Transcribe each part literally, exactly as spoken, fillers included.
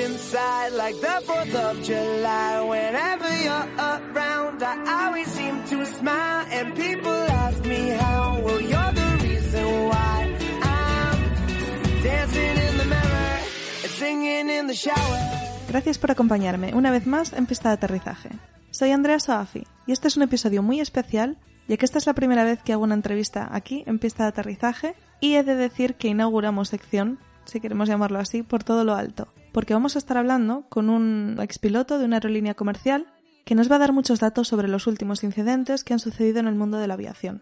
inside like the fourth of July. Whenever you're around, I always seem to smile. And people ask me how, well, you're the reason why. I'm dancing in the mirror and singing in the shower. Gracias por acompañarme una vez más en Pista de Aterrizaje. Soy Andrea Soafi y este es un episodio muy especial, ya que esta es la primera vez que hago una entrevista aquí en Pista de Aterrizaje y he de decir que inauguramos sección, si queremos llamarlo así, por todo lo alto, porque vamos a estar hablando con un expiloto de una aerolínea comercial que nos va a dar muchos datos sobre los últimos incidentes que han sucedido en el mundo de la aviación.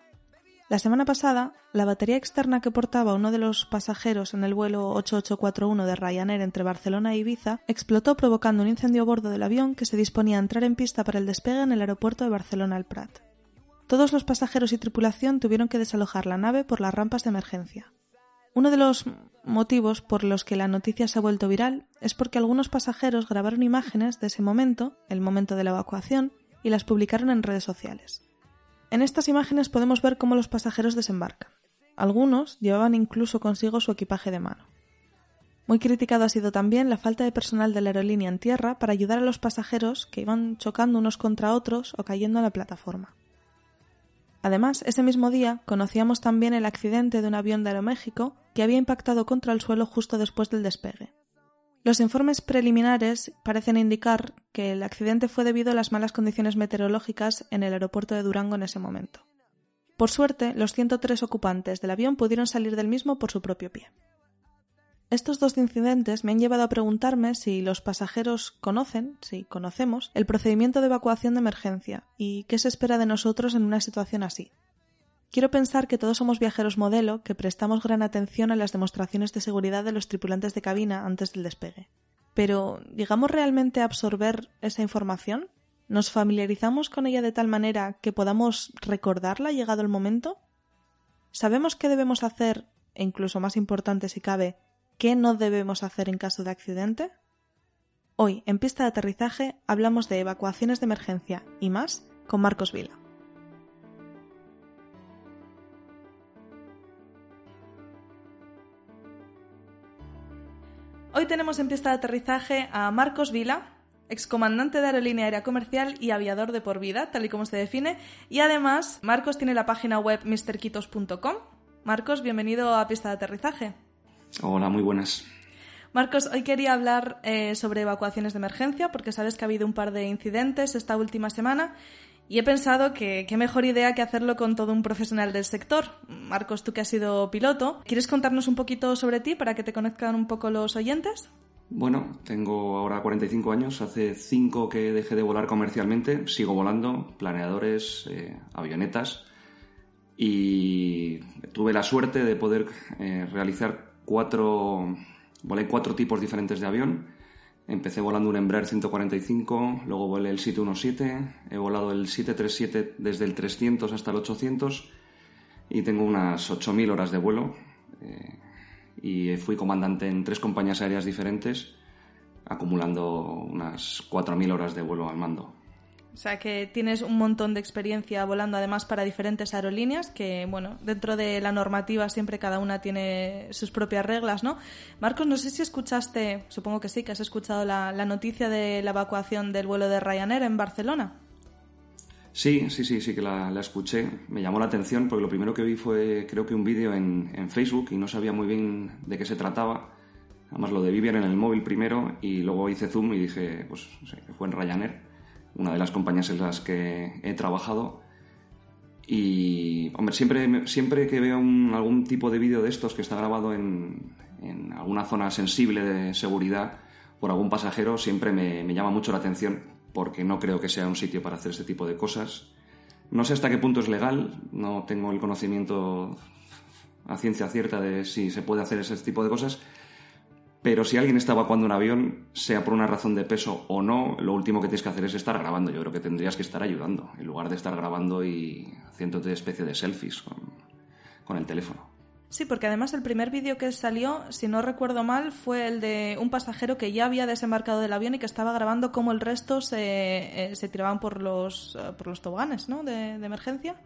La semana pasada, la batería externa que portaba uno de los pasajeros en el vuelo ocho ocho cuatro uno de Ryanair entre Barcelona e Ibiza explotó provocando un incendio a bordo del avión que se disponía a entrar en pista para el despegue en el aeropuerto de Barcelona El Prat. Todos los pasajeros y tripulación tuvieron que desalojar la nave por las rampas de emergencia. Uno de los motivos por los que la noticia se ha vuelto viral es porque algunos pasajeros grabaron imágenes de ese momento, el momento de la evacuación, y las publicaron en redes sociales. En estas imágenes podemos ver cómo los pasajeros desembarcan. Algunos llevaban incluso consigo su equipaje de mano. Muy criticado ha sido también la falta de personal de la aerolínea en tierra para ayudar a los pasajeros que iban chocando unos contra otros o cayendo a la plataforma. Además, ese mismo día conocíamos también el accidente de un avión de Aeroméxico que había impactado contra el suelo justo después del despegue. Los informes preliminares parecen indicar que el accidente fue debido a las malas condiciones meteorológicas en el aeropuerto de Durango en ese momento. Por suerte, los ciento tres ocupantes del avión pudieron salir del mismo por su propio pie. Estos dos incidentes me han llevado a preguntarme si los pasajeros conocen, si conocemos, el procedimiento de evacuación de emergencia y qué se espera de nosotros en una situación así. Quiero pensar que todos somos viajeros modelo que prestamos gran atención a las demostraciones de seguridad de los tripulantes de cabina antes del despegue. Pero, ¿llegamos realmente a absorber esa información? ¿Nos familiarizamos con ella de tal manera que podamos recordarla llegado el momento? ¿Sabemos qué debemos hacer, e incluso más importante si cabe, qué no debemos hacer en caso de accidente? Hoy, en Pista de Aterrizaje, hablamos de evacuaciones de emergencia y más con Marcos Vila. Hoy tenemos en Pista de Aterrizaje a Marcos Vila, excomandante de Aerolínea Aérea Comercial y aviador de por vida, tal y como se define, y además Marcos tiene la página web mister quitos punto com. Marcos, bienvenido a Pista de Aterrizaje. Hola, muy buenas. Marcos, hoy quería hablar eh, sobre evacuaciones de emergencia, porque sabes que ha habido un par de incidentes esta última semana, y he pensado que qué mejor idea que hacerlo con todo un profesional del sector. Marcos, tú que has sido piloto, ¿quieres contarnos un poquito sobre ti para que te conozcan un poco los oyentes? Bueno, tengo ahora cuarenta y cinco años, hace cinco que dejé de volar comercialmente, sigo volando, planeadores, eh, avionetas, y tuve la suerte de poder eh, realizar cuatro, volé cuatro tipos diferentes de avión. Empecé volando un Embraer ciento cuarenta y cinco, luego volé el siete diecisiete, he volado el siete treinta y siete desde el trescientos hasta el ochocientos y tengo unas ocho mil horas de vuelo eh, y fui comandante en tres compañías aéreas diferentes, acumulando unas cuatro mil horas de vuelo al mando. O sea que tienes un montón de experiencia volando además para diferentes aerolíneas que, bueno, dentro de la normativa siempre cada una tiene sus propias reglas, ¿no? Marcos, no sé si escuchaste, supongo que sí, que has escuchado la, la noticia de la evacuación del vuelo de Ryanair en Barcelona. Sí, sí, sí, sí que la, la escuché. Me llamó la atención porque lo primero que vi fue, creo que un vídeo en, en Facebook y no sabía muy bien de qué se trataba. Además lo debí ver en el móvil primero y luego hice zoom y dije, pues, no sé, que fue en Ryanair, una de las compañías en las que he trabajado. Y, hombre, siempre, siempre que veo un, algún tipo de vídeo de estos que está grabado en, en alguna zona sensible de seguridad por algún pasajero, siempre me, me llama mucho la atención porque no creo que sea un sitio para hacer este tipo de cosas. No sé hasta qué punto es legal, no tengo el conocimiento a ciencia cierta de si se puede hacer ese tipo de cosas, pero si alguien está evacuando un avión, sea por una razón de peso o no, lo último que tienes que hacer es estar grabando. Yo creo que tendrías que estar ayudando, en lugar de estar grabando y haciéndote especie de selfies con, con el teléfono. Sí, porque además el primer vídeo que salió, si no recuerdo mal, fue el de un pasajero que ya había desembarcado del avión y que estaba grabando cómo el resto se, eh, se tiraban por los, por los toboganes, ¿no?, de, de emergencia.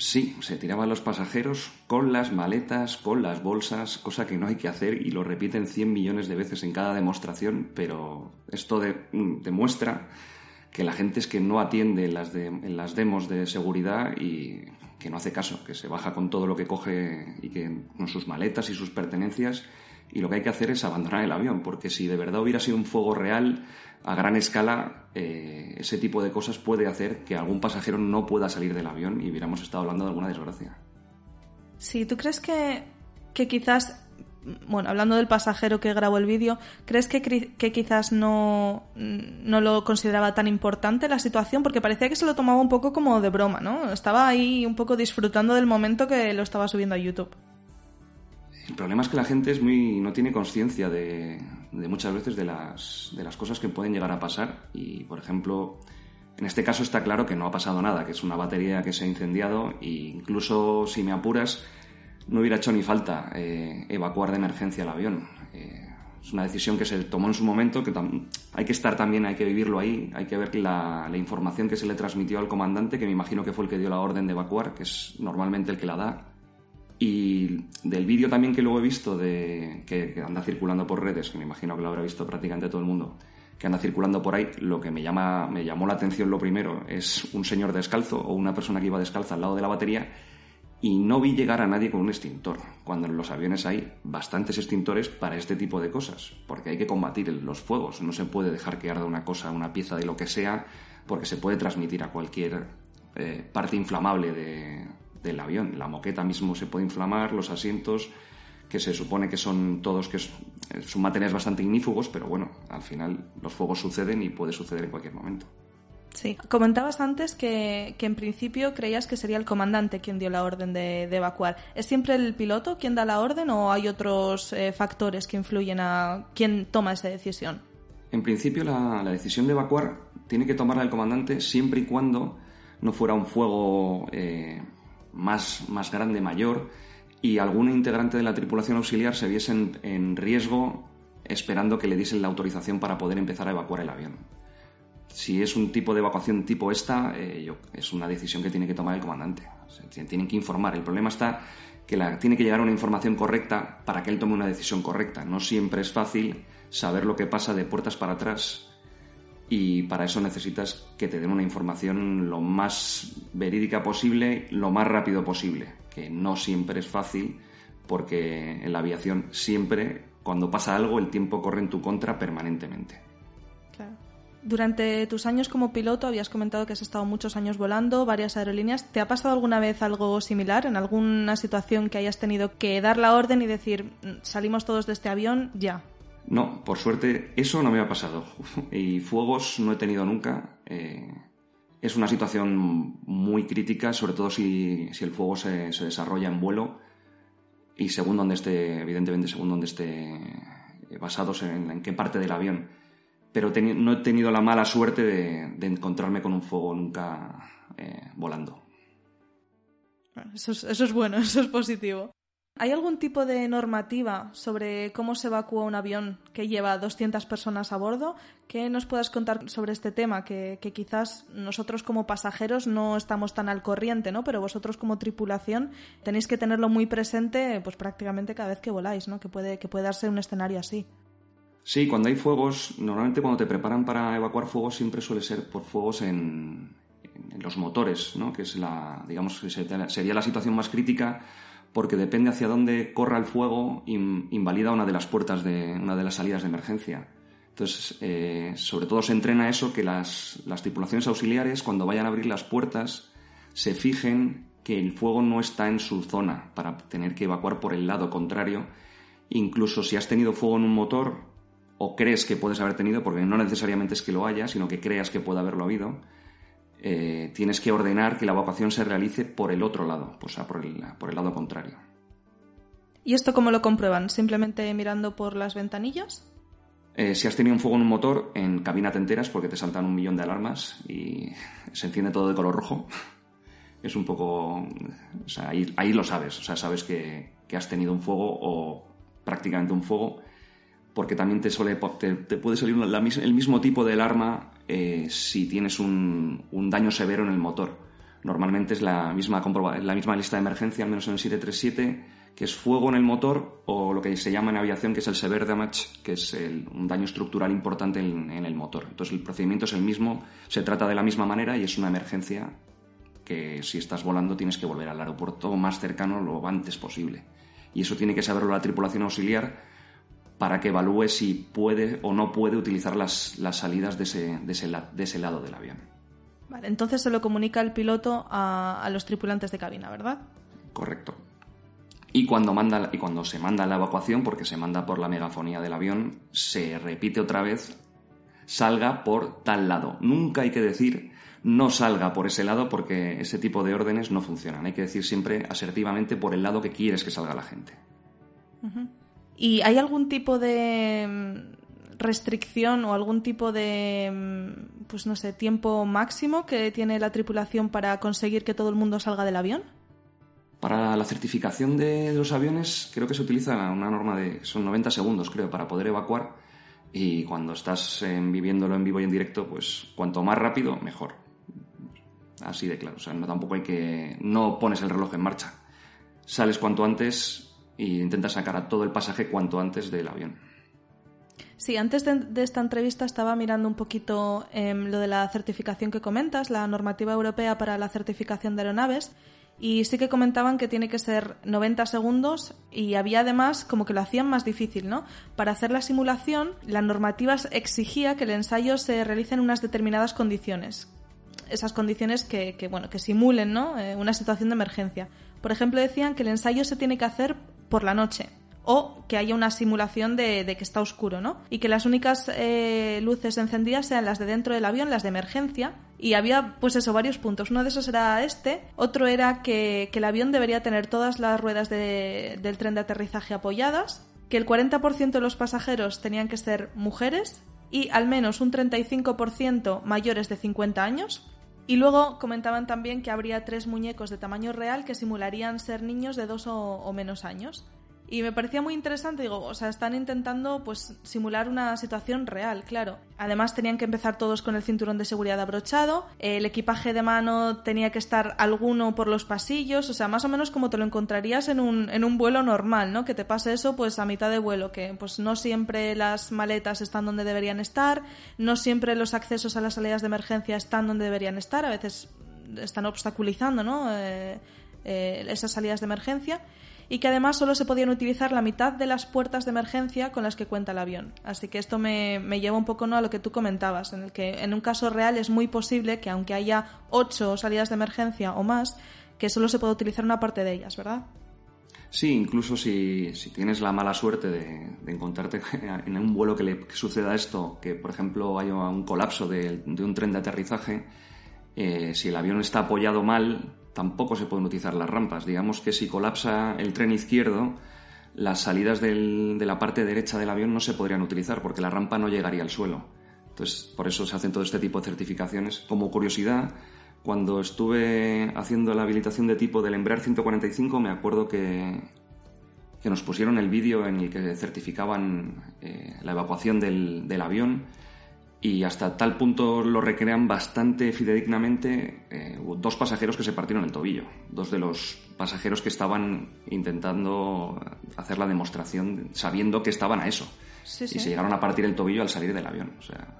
Sí, se tiraban los pasajeros con las maletas, con las bolsas, cosa que no hay que hacer y lo repiten cien millones de veces en cada demostración, pero esto de, demuestra que la gente es que no atiende en las, de, en las demos de seguridad y que no hace caso, que se baja con todo lo que coge y que con sus maletas y sus pertenencias, y lo que hay que hacer es abandonar el avión, porque si de verdad hubiera sido un fuego real a gran escala, eh, ese tipo de cosas puede hacer que algún pasajero no pueda salir del avión y hubiéramos estado hablando de alguna desgracia. Sí, ¿tú crees que, que quizás, bueno, hablando del pasajero que grabó el vídeo, ¿crees que, que quizás no, no lo consideraba tan importante la situación? Porque parecía que se lo tomaba un poco como de broma, ¿no? Estaba ahí un poco disfrutando del momento que lo estaba subiendo a YouTube. El problema es que la gente es muy no tiene conciencia de, de muchas veces de las, de las cosas que pueden llegar a pasar y, por ejemplo, en este caso está claro que no ha pasado nada, que es una batería que se ha incendiado e incluso, si me apuras, no hubiera hecho ni falta eh, evacuar de emergencia el avión. Eh, es una decisión que se tomó en su momento, que tam- hay que estar también, hay que vivirlo ahí, hay que ver la, la información que se le transmitió al comandante, que me imagino que fue el que dio la orden de evacuar, que es normalmente el que la da. Y del vídeo también que luego he visto, de que, que anda circulando por redes, que me imagino que lo habrá visto prácticamente todo el mundo, que anda circulando por ahí, lo que me, llama, me llamó la atención lo primero es un señor descalzo o una persona que iba descalza al lado de la batería y no vi llegar a nadie con un extintor, cuando en los aviones hay bastantes extintores para este tipo de cosas, porque hay que combatir los fuegos, no se puede dejar que arda una cosa, una pieza de lo que sea, porque se puede transmitir a cualquier eh, parte inflamable de... del avión. La moqueta mismo se puede inflamar, los asientos, que se supone que son todos, que son materiales bastante ignífugos, pero bueno, al final los fuegos suceden y puede suceder en cualquier momento. Sí, comentabas antes que, que en principio creías que sería el comandante quien dio la orden de, de evacuar. ¿Es siempre el piloto quien da la orden o hay otros eh, factores que influyen a quién toma esa decisión? En principio la, la decisión de evacuar tiene que tomarla el comandante siempre y cuando no fuera un fuego eh, Más, más grande, mayor, y algún integrante de la tripulación auxiliar se viese en, en riesgo esperando que le diesen la autorización para poder empezar a evacuar el avión. Si es un tipo de evacuación tipo esta, eh, yo, es una decisión que tiene que tomar el comandante. O sea, tienen que informar. El problema está que la, tiene que llegar una información correcta para que él tome una decisión correcta. No siempre es fácil saber lo que pasa de puertas para atrás, y para eso necesitas que te den una información lo más verídica posible, lo más rápido posible, que no siempre es fácil, porque en la aviación siempre, cuando pasa algo, el tiempo corre en tu contra permanentemente. Claro. Durante tus años como piloto habías comentado que has estado muchos años volando, varias aerolíneas. ¿Te ha pasado alguna vez algo similar, en alguna situación que hayas tenido que dar la orden y decir, salimos todos de este avión ya? No, por suerte eso no me ha pasado. Y fuegos no he tenido nunca. Eh, es una situación muy crítica, sobre todo si, si el fuego se, se desarrolla en vuelo y según donde esté, evidentemente según donde esté, basados en, en qué parte del avión. Pero teni- no he tenido la mala suerte de, de encontrarme con un fuego nunca eh, volando. Eso es, eso es bueno, eso es positivo. ¿Hay algún tipo de normativa sobre cómo se evacúa un avión que lleva doscientas personas a bordo? ¿Qué nos puedas contar sobre este tema? Que, que quizás nosotros como pasajeros no estamos tan al corriente, ¿no? Pero vosotros como tripulación tenéis que tenerlo muy presente, pues prácticamente cada vez que voláis, ¿no? Que puede, que puede darse un escenario así. Sí, cuando hay fuegos, normalmente cuando te preparan para evacuar fuegos siempre suele ser por fuegos en, en los motores, ¿no? Que es la, digamos, sería la situación más crítica, porque depende hacia dónde corra el fuego, invalida una de las puertas de una de las salidas de emergencia. Entonces, eh, sobre todo se entrena eso, que las, las tripulaciones auxiliares, cuando vayan a abrir las puertas, se fijen que el fuego no está en su zona para tener que evacuar por el lado contrario. Incluso si has tenido fuego en un motor, o crees que puedes haber tenido, porque no necesariamente es que lo haya, sino que creas que puede haberlo habido, Eh, tienes que ordenar que la evacuación se realice por el otro lado, o sea, por el, por el lado contrario. ¿Y esto cómo lo comprueban? ¿Simplemente mirando por las ventanillas? Eh, si has tenido un fuego en un motor, en cabina te enteras porque te saltan un millón de alarmas y se enciende todo de color rojo. Es un poco... O sea, ahí, ahí lo sabes, o sea, sabes que, que has tenido un fuego o prácticamente un fuego, porque también te, suele, te, te puede salir la, el mismo tipo de alarma eh, si tienes un, un daño severo en el motor. Normalmente es la misma, comproba- la misma lista de emergencia, al menos en el siete treinta y siete, que es fuego en el motor o lo que se llama en aviación, que es el severe damage, que es el, un daño estructural importante en, en el motor. Entonces el procedimiento es el mismo, se trata de la misma manera y es una emergencia que si estás volando tienes que volver al aeropuerto más cercano lo antes posible. Y eso tiene que saberlo la tripulación auxiliar para que evalúe si puede o no puede utilizar las, las salidas de ese, de, ese, de ese lado del avión. Vale, entonces se lo comunica el piloto a, a los tripulantes de cabina, ¿verdad? Correcto. Y cuando, manda, y cuando se manda la evacuación, porque se manda por la megafonía del avión, se repite otra vez, salga por tal lado. Nunca hay que decir no salga por ese lado porque ese tipo de órdenes no funcionan. Hay que decir siempre asertivamente por el lado que quieres que salga la gente. Uh-huh. ¿Y hay algún tipo de restricción o algún tipo de, pues no sé, tiempo máximo que tiene la tripulación para conseguir que todo el mundo salga del avión? Para la certificación de los aviones creo que se utiliza una norma de son noventa segundos, creo, para poder evacuar, y cuando estás eh, viviéndolo en vivo y en directo, pues cuanto más rápido, mejor. Así de claro, o sea, no, tampoco hay que... no pones el reloj en marcha. Sales cuanto antes e intentas sacar a todo el pasaje cuanto antes del avión. Sí, antes de, de esta entrevista estaba mirando un poquito eh, lo de la certificación que comentas, la normativa europea para la certificación de aeronaves, y sí que comentaban que tiene que ser noventa segundos y había además como que lo hacían más difícil, ¿no? Para hacer la simulación, la normativa exigía que el ensayo se realice en unas determinadas condiciones. Esas condiciones que, que, bueno, que simulen, ¿no? eh, una situación de emergencia. Por ejemplo, decían que el ensayo se tiene que hacer por la noche o que haya una simulación de, de que está oscuro, ¿no? Y que las únicas eh, luces encendidas sean las de dentro del avión, las de emergencia. Y había, pues eso, varios puntos. Uno de esos era este. Otro era que, que el avión debería tener todas las ruedas de, del tren de aterrizaje apoyadas, que el cuarenta por ciento de los pasajeros tenían que ser mujeres y al menos un treinta y cinco por ciento mayores de cincuenta años. Y luego comentaban también que habría tres muñecos de tamaño real que simularían ser niños de dos o, o menos años. Y me parecía muy interesante, digo, o sea, están intentando pues simular una situación real, claro. Además tenían que empezar todos con el cinturón de seguridad abrochado, el equipaje de mano tenía que estar alguno por los pasillos, o sea, más o menos como te lo encontrarías en un, en un vuelo normal, ¿no? Que te pase eso pues a mitad de vuelo, que pues no siempre las maletas están donde deberían estar, no siempre los accesos a las salidas de emergencia están donde deberían estar, a veces están obstaculizando, ¿no? Eh, eh, esas salidas de emergencia. Y que además solo se podían utilizar la mitad de las puertas de emergencia con las que cuenta el avión. Así que esto me, me lleva un poco, ¿no?, a lo que tú comentabas, en el que en un caso real es muy posible que aunque haya ocho salidas de emergencia o más, que solo se pueda utilizar una parte de ellas, ¿verdad? Sí, incluso si, si tienes la mala suerte de, de encontrarte en un vuelo que le que suceda esto, que por ejemplo haya un colapso de, de un tren de aterrizaje, eh, si el avión está apoyado mal, tampoco se pueden utilizar las rampas. Digamos que si colapsa el tren izquierdo, las salidas del, de la parte derecha del avión no se podrían utilizar porque la rampa no llegaría al suelo. Entonces, por eso se hacen todo este tipo de certificaciones. Como curiosidad, cuando estuve haciendo la habilitación de tipo del Embraer ciento cuarenta y cinco, me acuerdo que, que nos pusieron el vídeo en el que certificaban eh, la evacuación del, del avión. Y hasta tal punto lo recrean bastante fidedignamente eh, dos pasajeros que se partieron el tobillo. Dos de los pasajeros que estaban intentando hacer la demostración sabiendo que estaban a eso. Sí, sí. Y se llegaron a partir el tobillo al salir del avión. O sea...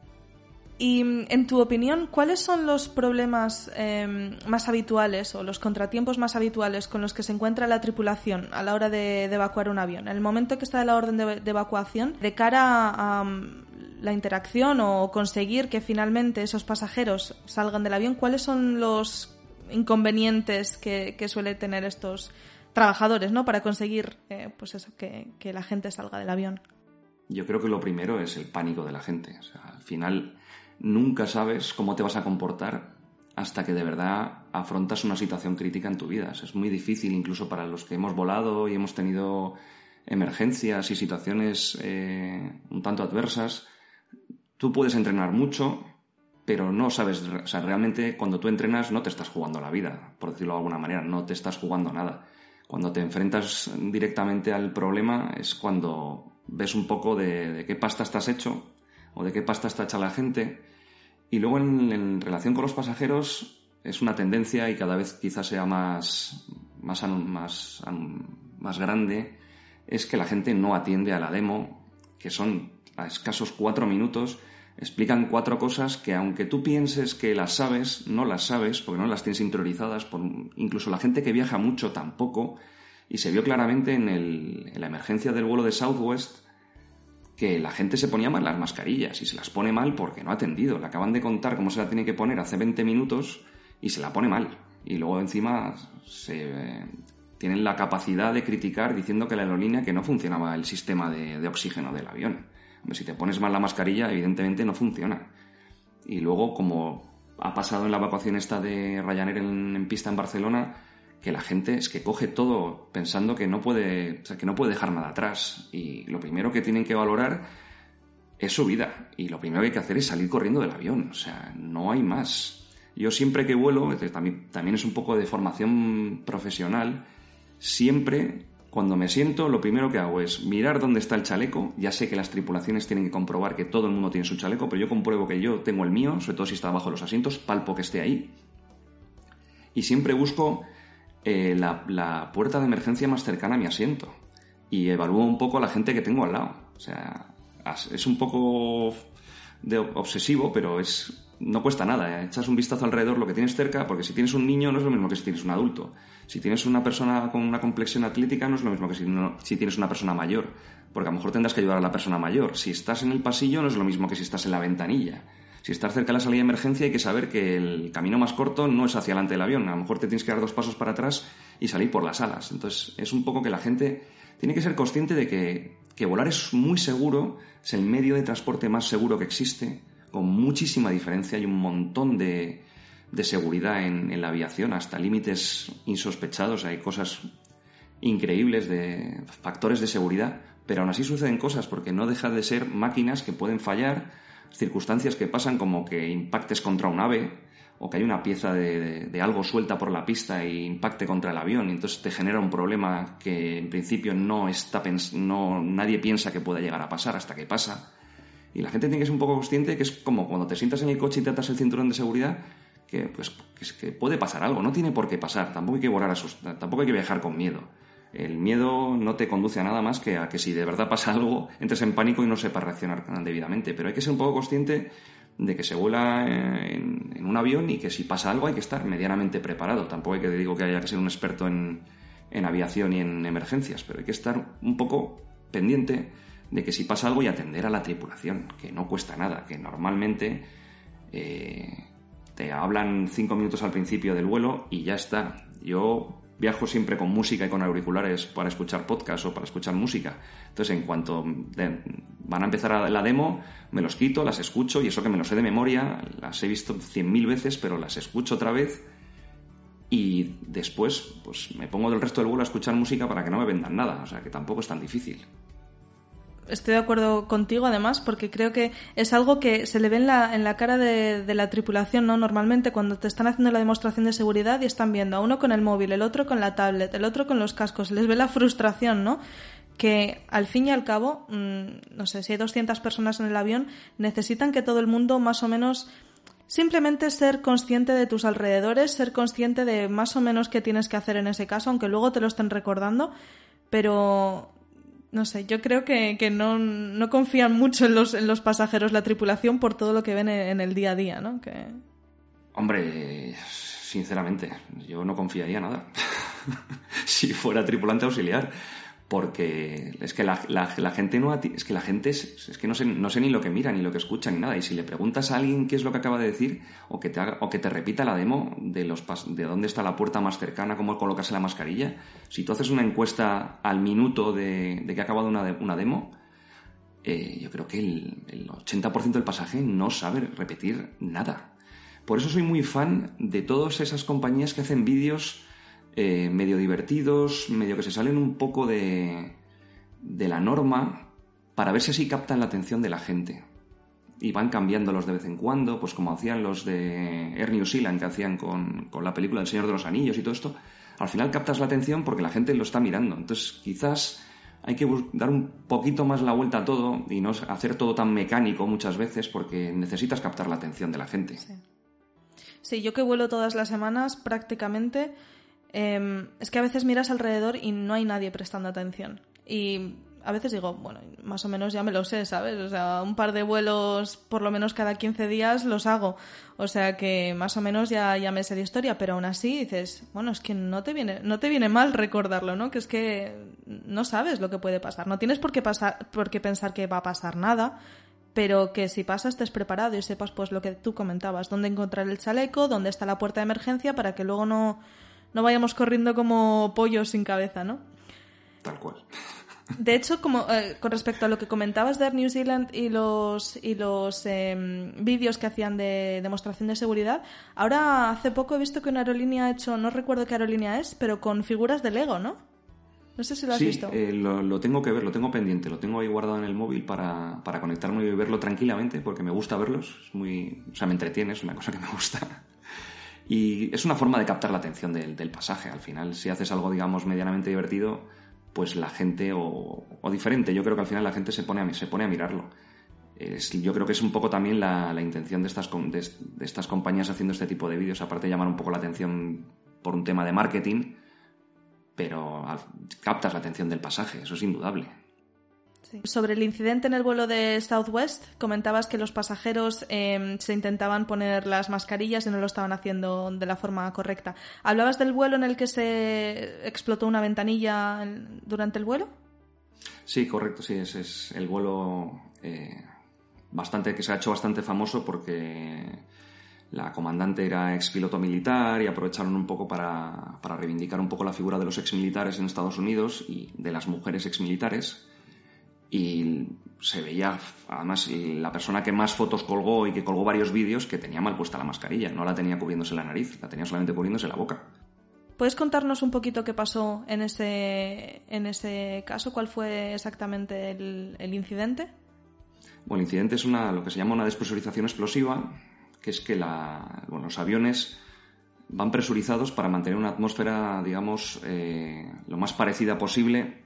Y en tu opinión, ¿cuáles son los problemas eh, más habituales o los contratiempos más habituales con los que se encuentra la tripulación a la hora de, de evacuar un avión? En el momento que está de la orden de, de evacuación, de cara a... a la interacción o conseguir que finalmente esos pasajeros salgan del avión, ¿cuáles son los inconvenientes que, que suelen tener estos trabajadores, ¿no?, para conseguir eh, pues eso, que, que la gente salga del avión? Yo creo que lo primero es el pánico de la gente. O sea, al final nunca sabes cómo te vas a comportar hasta que de verdad afrontas una situación crítica en tu vida. Es muy difícil incluso para los que hemos volado y hemos tenido emergencias y situaciones eh, un tanto adversas. Tú puedes entrenar mucho, pero no sabes, o sea, realmente cuando tú entrenas no te estás jugando la vida, por decirlo de alguna manera, no te estás jugando nada. Cuando te enfrentas directamente al problema es cuando ves un poco de, de qué pasta estás hecho o de qué pasta está hecha la gente. Y luego en, en relación con los pasajeros, es una tendencia y cada vez quizás sea más, más, más, más grande, es que la gente no atiende a la demo, que son a escasos cuatro minutos, explican cuatro cosas que aunque tú pienses que las sabes, no las sabes porque no las tienes interiorizadas, por, incluso la gente que viaja mucho tampoco, y se vio claramente en, el, en la emergencia del vuelo de Southwest que la gente se ponía mal las mascarillas y se las pone mal porque no ha atendido. Le acaban de contar cómo se la tiene que poner hace veinte minutos y se la pone mal. Y luego encima se, eh, tienen la capacidad de criticar diciendo que la aerolínea que no funcionaba el sistema de, de oxígeno del avión. Hombre, si te pones mal la mascarilla, evidentemente no funciona. Y luego, como ha pasado en la evacuación esta de Ryanair en, en pista en Barcelona, que la gente es que coge todo pensando que no puede, o sea, que no puede dejar nada atrás. Y lo primero que tienen que valorar es su vida. Y lo primero que hay que hacer es salir corriendo del avión. O sea, no hay más. Yo siempre que vuelo, también, también es un poco de formación profesional, siempre cuando me siento lo primero que hago es mirar dónde está el chaleco. Ya sé que las tripulaciones tienen que comprobar que todo el mundo tiene su chaleco, pero yo compruebo que yo tengo el mío, sobre todo si está bajo los asientos, palpo que esté ahí. Y siempre busco Eh, la, la puerta de emergencia más cercana a mi asiento y evalúo un poco a la gente que tengo al lado. O sea, es un poco de obsesivo, pero es no cuesta nada. ¿eh? Echas un vistazo alrededor lo que tienes cerca, porque si tienes un niño no es lo mismo que si tienes un adulto. Si tienes una persona con una complexión atlética no es lo mismo que si, no, si tienes una persona mayor, porque a lo mejor tendrás que ayudar a la persona mayor. Si estás en el pasillo no es lo mismo que si estás en la ventanilla. Si estás cerca de la salida de emergencia hay que saber que el camino más corto no es hacia delante del avión. A lo mejor te tienes que dar dos pasos para atrás y salir por las alas. Entonces es un poco que la gente tiene que ser consciente de que, que volar es muy seguro, es el medio de transporte más seguro que existe, con muchísima diferencia. Hay un montón de, de seguridad en, en la aviación, hasta límites insospechados. Hay cosas increíbles de factores de seguridad, pero aún así suceden cosas porque no deja de ser máquinas que pueden fallar, circunstancias que pasan como que impactes contra un ave o que hay una pieza de, de, de algo suelta por la pista e impacte contra el avión y entonces te genera un problema que en principio no está pens- no nadie piensa que pueda llegar a pasar hasta que pasa. Y la gente tiene que ser un poco consciente que es como cuando te sientas en el coche y te atas el cinturón de seguridad, que pues que, que puede pasar algo, no tiene por qué pasar, tampoco hay que volar asustado, tampoco hay que viajar con miedo. El miedo no te conduce a nada más que a que si de verdad pasa algo, entres en pánico y no sepas reaccionar debidamente. Pero hay que ser un poco consciente de que se vuela en, en un avión y que si pasa algo hay que estar medianamente preparado. Tampoco hay que digo que haya que ser un experto en, en aviación y en emergencias, pero hay que estar un poco pendiente de que si pasa algo y atender a la tripulación, que no cuesta nada, que normalmente eh, te hablan cinco minutos al principio del vuelo y ya está. Yo viajo siempre con música y con auriculares para escuchar podcast o para escuchar música. Entonces, en cuanto de, van a empezar la demo, me los quito, las escucho, y eso que me lo sé de memoria, las he visto cien mil veces, pero las escucho otra vez y después pues me pongo del resto del vuelo a escuchar música para que no me vendan nada. O sea, que tampoco es tan difícil. Estoy de acuerdo contigo, además, porque creo que es algo que se le ve en la, en la cara de, de la tripulación, ¿no? Normalmente cuando te están haciendo la demostración de seguridad y están viendo a uno con el móvil, el otro con la tablet, el otro con los cascos, les ve la frustración, ¿no? Que al fin y al cabo, mmm, no sé, si hay doscientas personas en el avión, necesitan que todo el mundo más o menos simplemente ser consciente de tus alrededores, ser consciente de más o menos qué tienes que hacer en ese caso, aunque luego te lo estén recordando, pero no sé, yo creo que, que no, no confían mucho en los, en los pasajeros, la tripulación, por todo lo que ven en el día a día, ¿no? Que... Hombre, sinceramente, yo no confiaría nada si fuera tripulante auxiliar, porque es que la, la, la gente no es que la gente es, es que no sé, no sé ni lo que mira, ni lo que escucha, ni nada. Y si le preguntas a alguien qué es lo que acaba de decir, o que te haga, o que te repita la demo de los de dónde está la puerta más cercana, cómo colocarse la mascarilla, si tú haces una encuesta al minuto de, de que ha acabado una, de, una demo, eh, yo creo que el, el ochenta por ciento del pasaje no sabe repetir nada. Por eso soy muy fan de todas esas compañías que hacen vídeos Eh, medio divertidos, medio que se salen un poco de, de la norma, para ver si así captan la atención de la gente. Y van cambiándolos de vez en cuando, pues como hacían los de Air New Zealand, que hacían con, con la película del Señor de los Anillos y todo esto. Al final captas la atención porque la gente lo está mirando. Entonces quizás hay que dar un poquito más la vuelta a todo y no hacer todo tan mecánico muchas veces, porque necesitas captar la atención de la gente. Sí. Sí, yo que vuelo todas las semanas prácticamente, eh, es que a veces miras alrededor y no hay nadie prestando atención. Y a veces digo, bueno, más o menos ya me lo sé, ¿sabes? O sea, un par de vuelos por lo menos cada quince días los hago. O sea que más o menos ya, ya me sé de historia, pero aún así dices, bueno, es que no te viene, no te viene mal recordarlo, ¿no? Que es que no sabes lo que puede pasar. No tienes por qué pasar, por qué pensar que va a pasar nada, pero que si pasa estés preparado y sepas pues lo que tú comentabas, dónde encontrar el chaleco, dónde está la puerta de emergencia para que luego no, no vayamos corriendo como pollos sin cabeza, ¿no? Tal cual. De hecho, como eh, con respecto a lo que comentabas de Air New Zealand y los y los eh, vídeos que hacían de demostración de seguridad, ahora hace poco he visto que una aerolínea ha hecho, no recuerdo qué aerolínea es, pero con figuras de Lego, ¿no? No sé si lo has sí, visto. Sí, eh, lo, lo tengo que ver, lo tengo pendiente, lo tengo ahí guardado en el móvil para, para conectarme y verlo tranquilamente, porque me gusta verlos, es muy, o sea, me entretiene, es una cosa que me gusta. Y es una forma de captar la atención del, del pasaje. Al final, si haces algo, digamos, medianamente divertido, pues la gente, o, o diferente, yo creo que al final la gente se pone a, se pone a mirarlo. Es, yo creo que es un poco también la, la intención de estas, de, de estas compañías haciendo este tipo de vídeos, aparte de llamar un poco la atención por un tema de marketing, pero al, captas la atención del pasaje, eso es indudable. Sí. Sobre el incidente en el vuelo de Southwest, comentabas que los pasajeros eh, se intentaban poner las mascarillas y no lo estaban haciendo de la forma correcta. ¿Hablabas del vuelo en el que se explotó una ventanilla durante el vuelo? Sí, correcto, sí, ese es el vuelo eh, bastante que se ha hecho bastante famoso porque la comandante era expiloto militar y aprovecharon un poco para, para reivindicar un poco la figura de los exmilitares en Estados Unidos y de las mujeres exmilitares. Y se veía, además, la persona que más fotos colgó y que colgó varios vídeos, que tenía mal puesta la mascarilla, no la tenía cubriéndose la nariz, la tenía solamente cubriéndose la boca. ¿Puedes contarnos un poquito qué pasó en ese, en ese caso? ¿Cuál fue exactamente el, el incidente? Bueno, el incidente es una, lo que se llama una despresurización explosiva, que es que la, bueno, los aviones van presurizados para mantener una atmósfera, digamos, eh, lo más parecida posible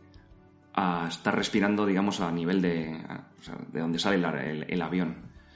a estar respirando, digamos, a nivel de, a, o sea, de donde sale el, el, el avión.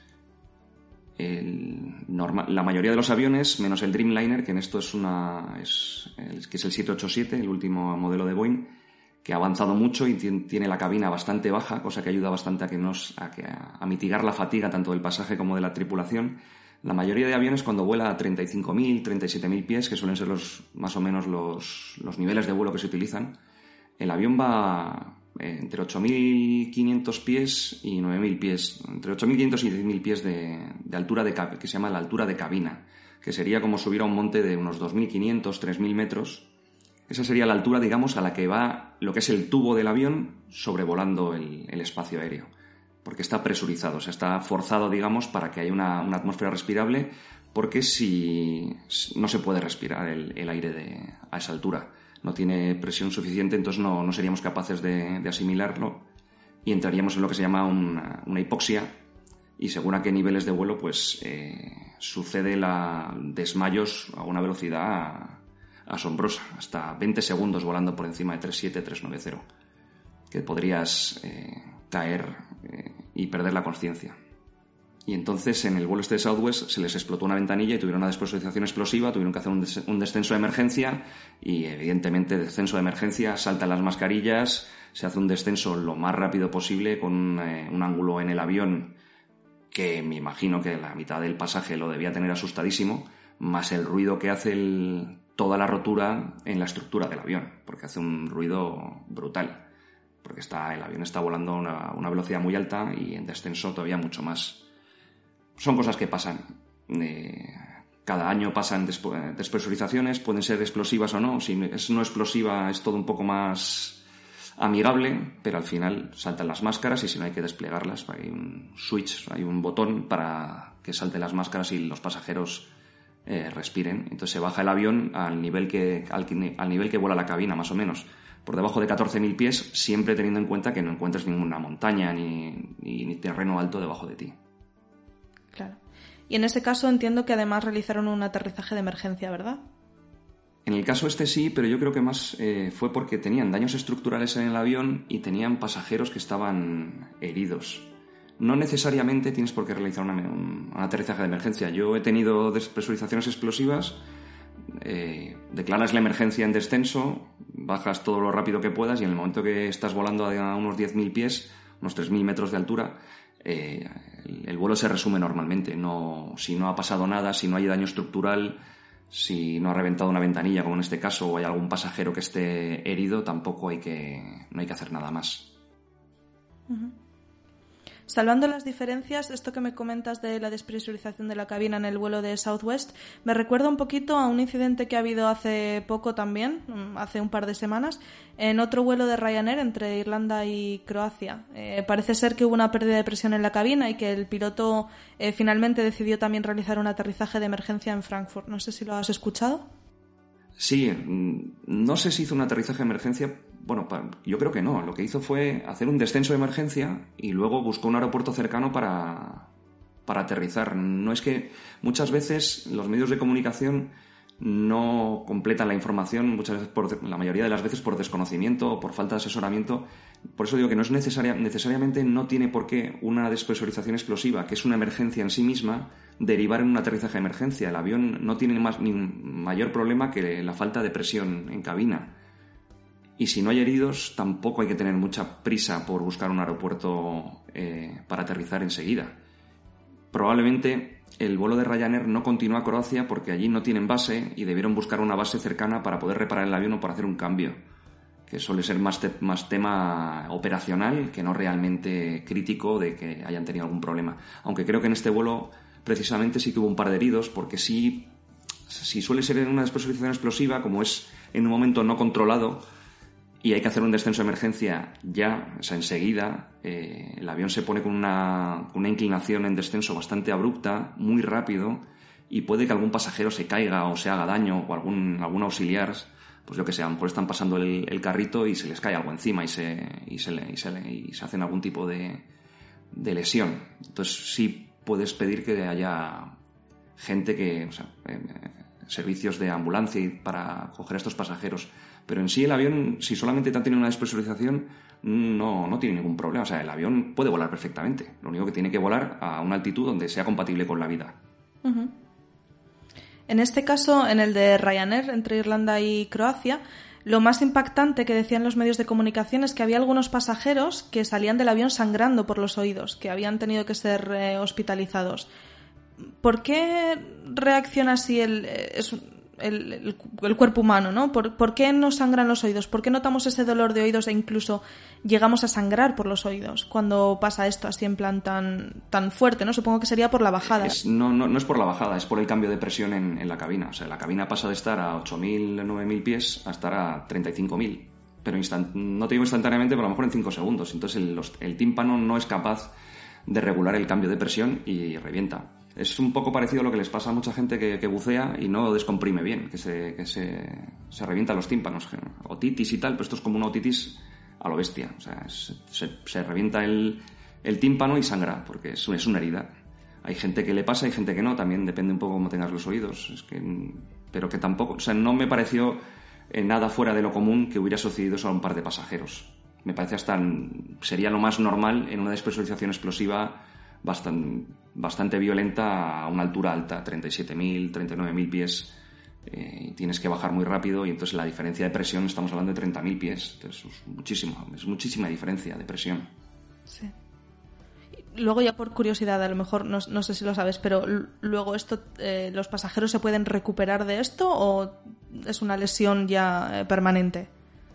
El, norma, la mayoría de los aviones, menos el Dreamliner, que en esto es una es, el, que es el siete ochenta y siete, el último modelo de Boeing, que ha avanzado mucho y tiene, tiene la cabina bastante baja, cosa que ayuda bastante a, que nos, a, que, a, a mitigar la fatiga tanto del pasaje como de la tripulación. La mayoría de aviones, cuando vuela a treinta y cinco mil, treinta y siete mil pies, que suelen ser los, más o menos los, los niveles de vuelo que se utilizan, el avión va entre ocho mil quinientos pies y nueve mil pies, entre ocho mil quinientos y diez mil pies de, de altura de que se llama la altura de cabina, que sería como subir a un monte de unos dos mil quinientos, tres mil metros. Esa sería la altura, digamos, a la que va lo que es el tubo del avión sobrevolando el, el espacio aéreo, porque está presurizado, o sea, está forzado, digamos, para que haya una, una atmósfera respirable, porque si no se puede respirar el, el aire de, a esa altura. No tiene presión suficiente, entonces no, no seríamos capaces de, de asimilarlo y entraríamos en lo que se llama una, una hipoxia, y según a qué niveles de vuelo pues eh, sucede la desmayos a una velocidad asombrosa, hasta veinte segundos volando por encima de tres siete, tres nueve cero, que podrías eh, caer eh, y perder la conciencia. Y entonces en el vuelo este de Southwest se les explotó una ventanilla y tuvieron una despresurización explosiva, tuvieron que hacer un, des- un descenso de emergencia y evidentemente descenso de emergencia, saltan las mascarillas, se hace un descenso lo más rápido posible con eh, un ángulo en el avión que me imagino que la mitad del pasaje lo debía tener asustadísimo, más el ruido que hace el, toda la rotura en la estructura del avión, porque hace un ruido brutal, porque está, el avión está volando a una, una velocidad muy alta y en descenso todavía mucho más. Son cosas que pasan. Eh, cada año pasan desp- despresurizaciones, pueden ser explosivas o no. Si es no explosiva es todo un poco más amigable, pero al final saltan las máscaras y si no hay que desplegarlas, hay un switch, hay un botón para que salten las máscaras y los pasajeros eh, respiren. Entonces se baja el avión al nivel que, al, al nivel que vuela la cabina, más o menos. Por debajo de catorce mil pies, siempre teniendo en cuenta que no encuentres ninguna montaña ni, ni, ni terreno alto debajo de ti. Claro. Y en ese caso entiendo que además realizaron un aterrizaje de emergencia, ¿verdad? En el caso este sí, pero yo creo que más eh, fue porque tenían daños estructurales en el avión y tenían pasajeros que estaban heridos. no necesariamente tienes por qué realizar una, un, un aterrizaje de emergencia. Yo he tenido despresurizaciones explosivas, eh, declaras la emergencia en descenso, bajas todo lo rápido que puedas y en el momento que estás volando a unos diez mil pies, unos tres mil metros de altura, eh, el, el vuelo se resume normalmente. No, si no ha pasado nada, si no hay daño estructural, si no ha reventado una ventanilla, como en este caso, o hay algún pasajero que esté herido, tampoco hay que, no hay que hacer nada más. Uh-huh. Salvando las diferencias, esto que me comentas de la despresurización de la cabina en el vuelo de Southwest me recuerda un poquito a un incidente que ha habido hace poco también, hace un par de semanas, en otro vuelo de Ryanair entre Irlanda y Croacia. Eh, parece ser que hubo una pérdida de presión en la cabina y que el piloto eh, finalmente decidió también realizar un aterrizaje de emergencia en Frankfurt. No sé si lo has escuchado. Sí, no sé si hizo un aterrizaje de emergencia. Bueno, yo creo que no. Lo que hizo fue hacer un descenso de emergencia y luego buscó un aeropuerto cercano para, para aterrizar. No es que muchas veces los medios de comunicación no completan la información, muchas veces por, la mayoría de las veces por desconocimiento o por falta de asesoramiento. Por eso digo que no es necesaria, necesariamente no tiene por qué una despresurización explosiva, que es una emergencia en sí misma, derivar en un aterrizaje de emergencia. El avión no tiene más, ni mayor problema que la falta de presión en cabina. Y si no hay heridos, tampoco hay que tener mucha prisa por buscar un aeropuerto eh, para aterrizar enseguida. Probablemente el vuelo de Ryanair no continúa a Croacia porque allí no tienen base y debieron buscar una base cercana para poder reparar el avión o para hacer un cambio, que suele ser más, te- más tema operacional que no realmente crítico de que hayan tenido algún problema. Aunque creo que en este vuelo precisamente sí que hubo un par de heridos, porque sí, si suele ser en una despresurización explosiva, como es en un momento no controlado y hay que hacer un descenso de emergencia ya, o sea, enseguida, eh, el avión se pone con una, con una inclinación en descenso bastante abrupta, muy rápido, y puede que algún pasajero se caiga o se haga daño, o algún, algún auxiliar, pues yo que sé, a lo mejor están pasando el, el carrito y se les cae algo encima y se, y se, y se, y se hacen algún tipo de, de lesión. Entonces sí puedes pedir que haya gente que, o sea, eh, servicios de ambulancia para coger a estos pasajeros. Pero en sí el avión, si solamente tiene una despresurización, no, no tiene ningún problema. O sea, el avión puede volar perfectamente. Lo único que tiene que volar a una altitud donde sea compatible con la vida. Uh-huh. En este caso, en el de Ryanair, entre Irlanda y Croacia, lo más impactante que decían los medios de comunicación es que había algunos pasajeros que salían del avión sangrando por los oídos, que habían tenido que ser eh, hospitalizados. ¿Por qué reacciona así el, es, el, el, el cuerpo humano, ¿no? ¿Por, ¿Por qué nos sangran los oídos? ¿Por qué notamos ese dolor de oídos e incluso llegamos a sangrar por los oídos cuando pasa esto así en plan tan, tan fuerte, ¿no? Supongo que sería por la bajada. Es, no, no, no es por la bajada, es por el cambio de presión en, en la cabina. O sea, la cabina pasa de estar a ocho mil, nueve mil pies a estar a treinta y cinco mil. Pero instant, no te digo instantáneamente, pero a lo mejor en cinco segundos. Entonces el, los, el tímpano no es capaz de regular el cambio de presión y revienta. Es un poco parecido a lo que les pasa a mucha gente que, que bucea y no descomprime bien, que se, que se, se revientan los tímpanos. Otitis y tal, pero esto es como una otitis a lo bestia. O sea, es, se, se revienta el, el tímpano y sangra, porque es, es una herida. Hay gente que le pasa, hay gente que no, también depende un poco cómo tengas los oídos. Es que, pero que tampoco, o sea, no me pareció nada fuera de lo común que hubiera sucedido solo a un par de pasajeros. Me parece hasta, sería lo más normal en una despresurización explosiva bastante, bastante violenta a una altura alta, treinta y siete mil, treinta y nueve mil pies, eh, tienes que bajar muy rápido y entonces la diferencia de presión, estamos hablando de treinta mil pies, entonces es muchísimo, es muchísima diferencia de presión. Sí. Luego ya por curiosidad, a lo mejor no, no sé si lo sabes, pero l- luego esto, eh, ¿los pasajeros se pueden recuperar de esto o es una lesión ya eh, permanente?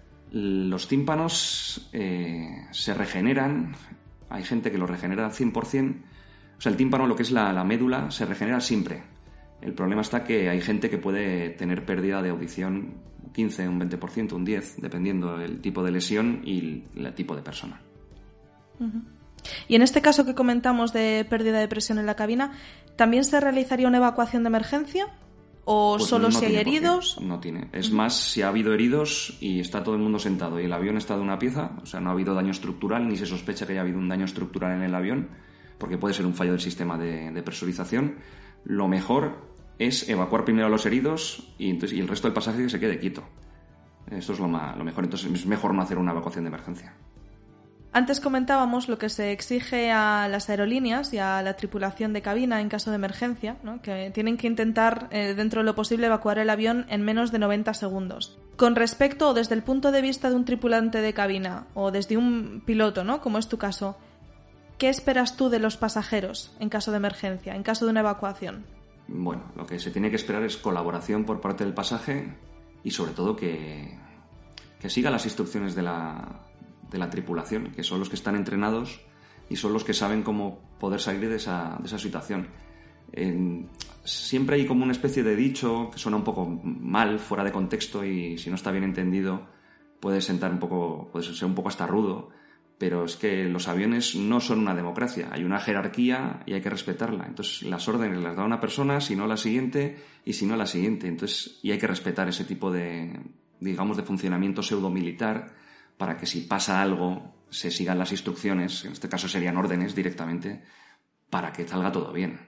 Los tímpanos eh, se regeneran. Hay gente que lo regenera al cien por ciento. O sea, el tímpano, lo que es la, la médula, se regenera siempre. El problema está que hay gente que puede tener pérdida de audición un quince, un veinte por ciento, un diez por ciento, dependiendo del tipo de lesión y el, el tipo de persona. Uh-huh. Y en este caso que comentamos de pérdida de presión en la cabina, ¿también se realizaría una evacuación de emergencia? ¿O Pues solo no si hay heridos? No tiene. Es más, si ha habido heridos y está todo el mundo sentado y el avión está de una pieza, o sea, no ha habido daño estructural, ni se sospecha que haya habido un daño estructural en el avión, porque puede ser un fallo del sistema de, de presurización, lo mejor es evacuar primero a los heridos y, entonces, y el resto del pasaje que se quede quieto. Eso es lo, más, lo mejor. Entonces es mejor no hacer una evacuación de emergencia. Antes comentábamos lo que se exige a las aerolíneas y a la tripulación de cabina en caso de emergencia, ¿no? Que tienen que intentar, eh, dentro de lo posible, evacuar el avión en menos de noventa segundos. Con respecto, o desde el punto de vista de un tripulante de cabina, o desde un piloto, ¿no? Como es tu caso, ¿qué esperas tú de los pasajeros en caso de emergencia, en caso de una evacuación? Bueno, lo que se tiene que esperar es colaboración por parte del pasaje y sobre todo que, que siga las instrucciones de la... de la tripulación, que son los que están entrenados y son los que saben cómo poder salir de esa, de esa situación. Eh, siempre hay como una especie de dicho que suena un poco mal, fuera de contexto, y si no está bien entendido puede sentar un poco, puede ser un poco hasta rudo, pero es que los aviones no son una democracia, hay una jerarquía y hay que respetarla. Entonces las órdenes las da una persona, si no la siguiente, y si no la siguiente. Entonces, y hay que respetar ese tipo de, digamos, de funcionamiento pseudo-militar, para que si pasa algo se sigan las instrucciones, en este caso serían órdenes directamente, para que salga todo bien.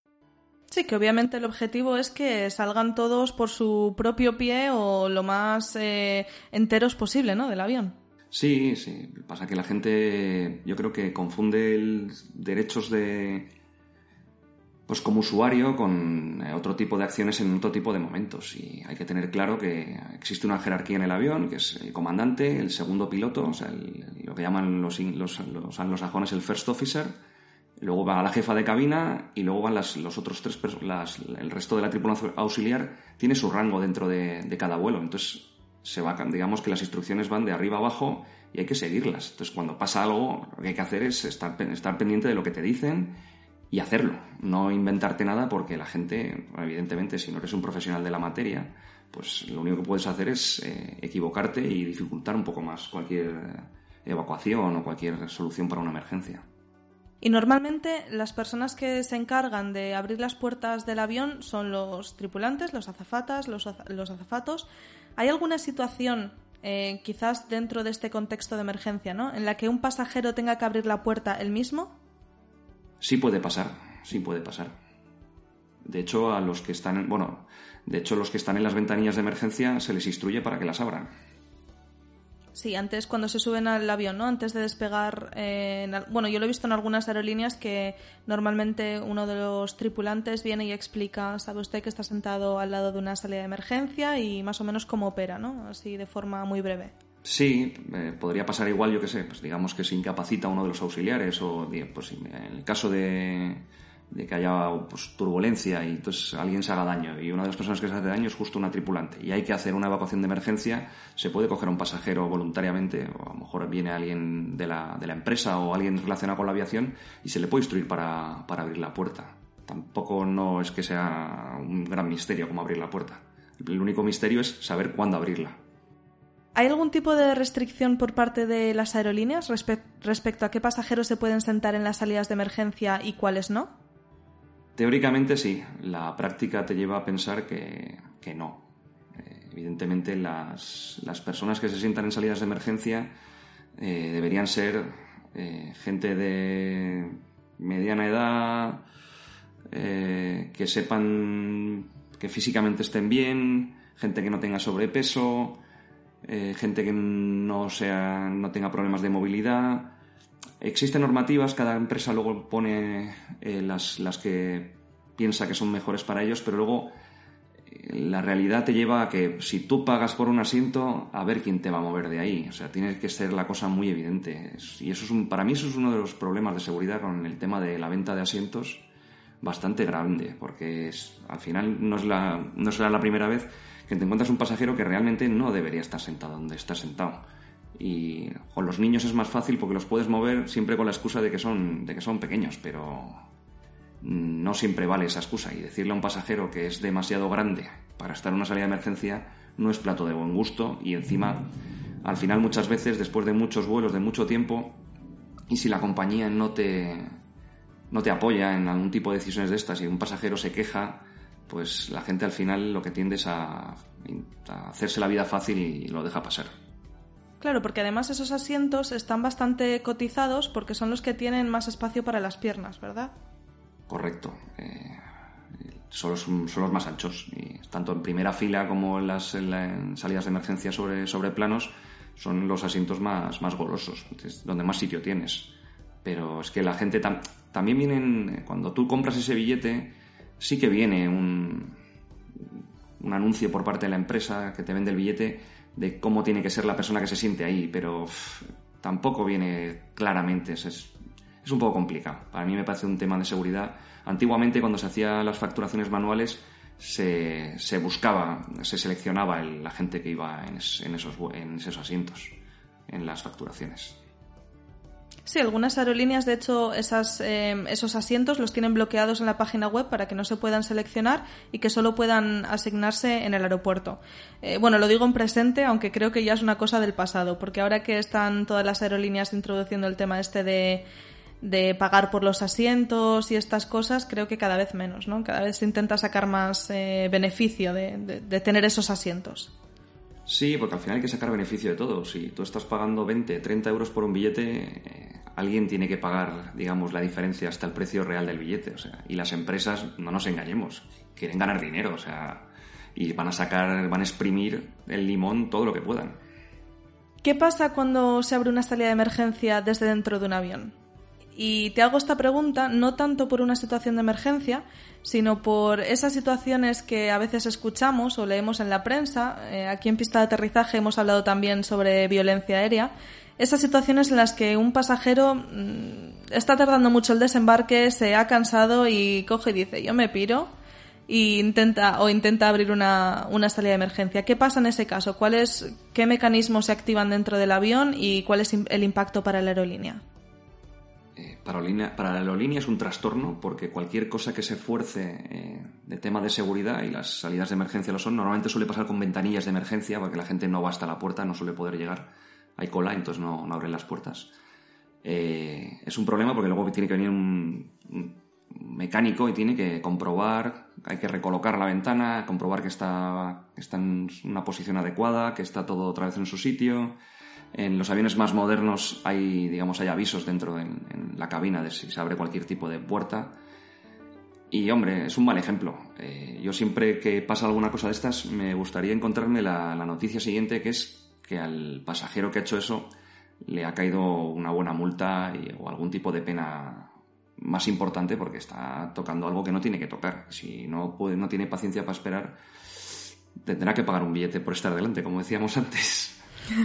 Sí, que obviamente el objetivo es que salgan todos por su propio pie o lo más eh, enteros posible, ¿no?, del avión. Sí, sí. Pasa que la gente, yo creo que confunde el derechos de... pues como usuario con otro tipo de acciones en otro tipo de momentos, y hay que tener claro que existe una jerarquía en el avión, que es el comandante, el segundo piloto, o sea, el, lo que llaman los, los, los anglosajones el first officer, luego va la jefa de cabina y luego van las, los otros tres, las, el resto de la tripulación auxiliar tiene su rango dentro de, de cada vuelo. Entonces se va, digamos que las instrucciones van de arriba a abajo y hay que seguirlas. Entonces cuando pasa algo, lo que hay que hacer es estar, estar pendiente de lo que te dicen y hacerlo, no inventarte nada, porque la gente, evidentemente, si no eres un profesional de la materia, pues lo único que puedes hacer es eh, equivocarte y dificultar un poco más cualquier evacuación o cualquier solución para una emergencia. Y normalmente las personas que se encargan de abrir las puertas del avión son los tripulantes, los azafatas, los, az- los azafatos. ¿Hay alguna situación, eh, quizás dentro de este contexto de emergencia, ¿no?, en la que un pasajero tenga que abrir la puerta él mismo? Sí puede pasar, sí puede pasar. De hecho, a los que están en, bueno, de hecho, los que están en las ventanillas de emergencia se les instruye para que las abran. Sí, antes cuando se suben al avión, ¿no?, antes de despegar, eh, en, bueno, yo lo he visto en algunas aerolíneas que normalmente uno de los tripulantes viene y explica, sabe usted que está sentado al lado de una salida de emergencia y más o menos cómo opera, ¿no?, así de forma muy breve. Sí, eh, podría pasar igual, yo qué sé, pues digamos que se incapacita uno de los auxiliares, o pues en el caso de, de que haya pues, turbulencia y entonces alguien se haga daño, y una de las personas que se hace daño es justo una tripulante y hay que hacer una evacuación de emergencia, se puede coger a un pasajero voluntariamente, o a lo mejor viene alguien de la, de la empresa o alguien relacionado con la aviación y se le puede instruir para, para abrir la puerta. Tampoco no es que sea un gran misterio cómo abrir la puerta. El único misterio es saber cuándo abrirla. ¿Hay algún tipo de restricción por parte de las aerolíneas respe- respecto a qué pasajeros se pueden sentar en las salidas de emergencia y cuáles no? Teóricamente sí, la práctica te lleva a pensar que, que no. Eh, evidentemente las, las personas que se sientan en salidas de emergencia eh, deberían ser eh, gente de mediana edad, eh, que sepan que físicamente estén bien, gente que no tenga sobrepeso, Eh, gente que no sea, no tenga problemas de movilidad. Existen normativas, cada empresa luego pone eh, las, las que piensa que son mejores para ellos, pero luego eh, la realidad te lleva a que si tú pagas por un asiento, a ver quién te va a mover de ahí. O sea, tiene que ser la cosa muy evidente. Y eso es un, para mí eso es uno de los problemas de seguridad con el tema de la venta de asientos, bastante grande, porque es, al final no es la, no será la primera vez que te encuentras un pasajero que realmente no debería estar sentado donde está sentado. Y con los niños es más fácil porque los puedes mover siempre con la excusa de que son, de que son pequeños, pero no siempre vale esa excusa. Y decirle a un pasajero que es demasiado grande para estar en una salida de emergencia no es plato de buen gusto, y encima, al final, muchas veces, después de muchos vuelos, de mucho tiempo, y si la compañía no te, no te apoya en algún tipo de decisiones de estas y un pasajero se queja, pues la gente al final lo que tiende es a, a hacerse la vida fácil y lo deja pasar. Claro, porque además esos asientos están bastante cotizados porque son los que tienen más espacio para las piernas, ¿verdad? Correcto. Eh, son, los, son los más anchos, y tanto en primera fila como en las en la, en salidas de emergencia sobre, sobre planos son los asientos más, más golosos, es donde más sitio tienes. Pero es que la gente tam- también vienen, cuando tú compras ese billete, sí que viene un, un anuncio por parte de la empresa que te vende el billete de cómo tiene que ser la persona que se siente ahí, pero uff, tampoco viene claramente, es, es, es un poco complicado. Para mí me parece un tema de seguridad. Antiguamente, cuando se hacían las facturaciones manuales, se, se buscaba, se seleccionaba el, la gente que iba en, es, en, esos, en esos asientos, en las facturaciones. Sí, algunas aerolíneas, de hecho, esas, eh, esos asientos los tienen bloqueados en la página web para que no se puedan seleccionar y que solo puedan asignarse en el aeropuerto. Eh, bueno, lo digo en presente, aunque creo que ya es una cosa del pasado, porque ahora que están todas las aerolíneas introduciendo el tema este de, de pagar por los asientos y estas cosas, creo que cada vez menos, ¿no? Cada vez se intenta sacar más eh, beneficio de, de, de tener esos asientos. Sí, porque al final hay que sacar beneficio de todo. Si tú estás pagando veinte, treinta euros por un billete, eh, alguien tiene que pagar, digamos, la diferencia hasta el precio real del billete. O sea, y las empresas, no nos engañemos, quieren ganar dinero, o sea, y van a sacar, van a exprimir el limón todo lo que puedan. ¿Qué pasa cuando se abre una salida de emergencia desde dentro de un avión? Y te hago esta pregunta no tanto por una situación de emergencia, sino por esas situaciones que a veces escuchamos o leemos en la prensa. Eh, aquí en Pista de Aterrizaje hemos hablado también sobre violencia aérea. Esas situaciones en las que un pasajero mmm, está tardando mucho el desembarque, se ha cansado y coge y dice, yo me piro, y intenta o intenta abrir una, una salida de emergencia. ¿Qué pasa en ese caso? ¿Cuál es, qué mecanismos se activan dentro del avión y cuál es el impacto para la aerolínea? Eh, para, para la aerolínea es un trastorno porque cualquier cosa que se fuerce eh, de tema de seguridad, y las salidas de emergencia lo son, normalmente suele pasar con ventanillas de emergencia porque la gente no va hasta la puerta, no suele poder llegar, hay cola, entonces no, no abren las puertas. Eh, es un problema porque luego tiene que venir un, un mecánico y tiene que comprobar, hay que recolocar la ventana, comprobar que está, que está en una posición adecuada, que está todo otra vez en su sitio. En los aviones más modernos hay, digamos, hay avisos dentro de, en la cabina de si se abre cualquier tipo de puerta. Y, hombre, es un mal ejemplo. Eh, yo siempre que pasa alguna cosa de estas me gustaría encontrarme la, la noticia siguiente, que es que al pasajero que ha hecho eso le ha caído una buena multa y, o algún tipo de pena más importante porque está tocando algo que no tiene que tocar. Si no, puede, no tiene paciencia para esperar, tendrá que pagar un billete por estar delante, como decíamos antes.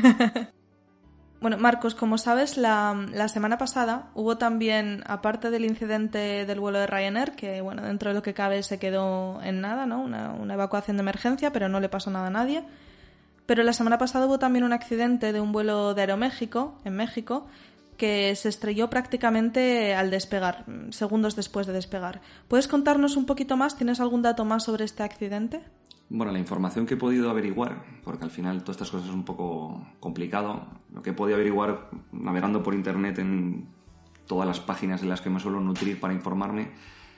Bueno, Marcos, como sabes, la, la semana pasada hubo también, aparte del incidente del vuelo de Ryanair, que bueno, dentro de lo que cabe se quedó en nada, ¿no? Una, una evacuación de emergencia, pero no le pasó nada a nadie. Pero la semana pasada hubo también un accidente de un vuelo de Aeroméxico, en México, que se estrelló prácticamente al despegar, segundos después de despegar. ¿Puedes contarnos un poquito más? ¿Tienes algún dato más sobre este accidente? Bueno, la información que he podido averiguar, porque al final todas estas cosas es un poco complicado, lo que he podido averiguar navegando por internet en todas las páginas en las que me suelo nutrir para informarme,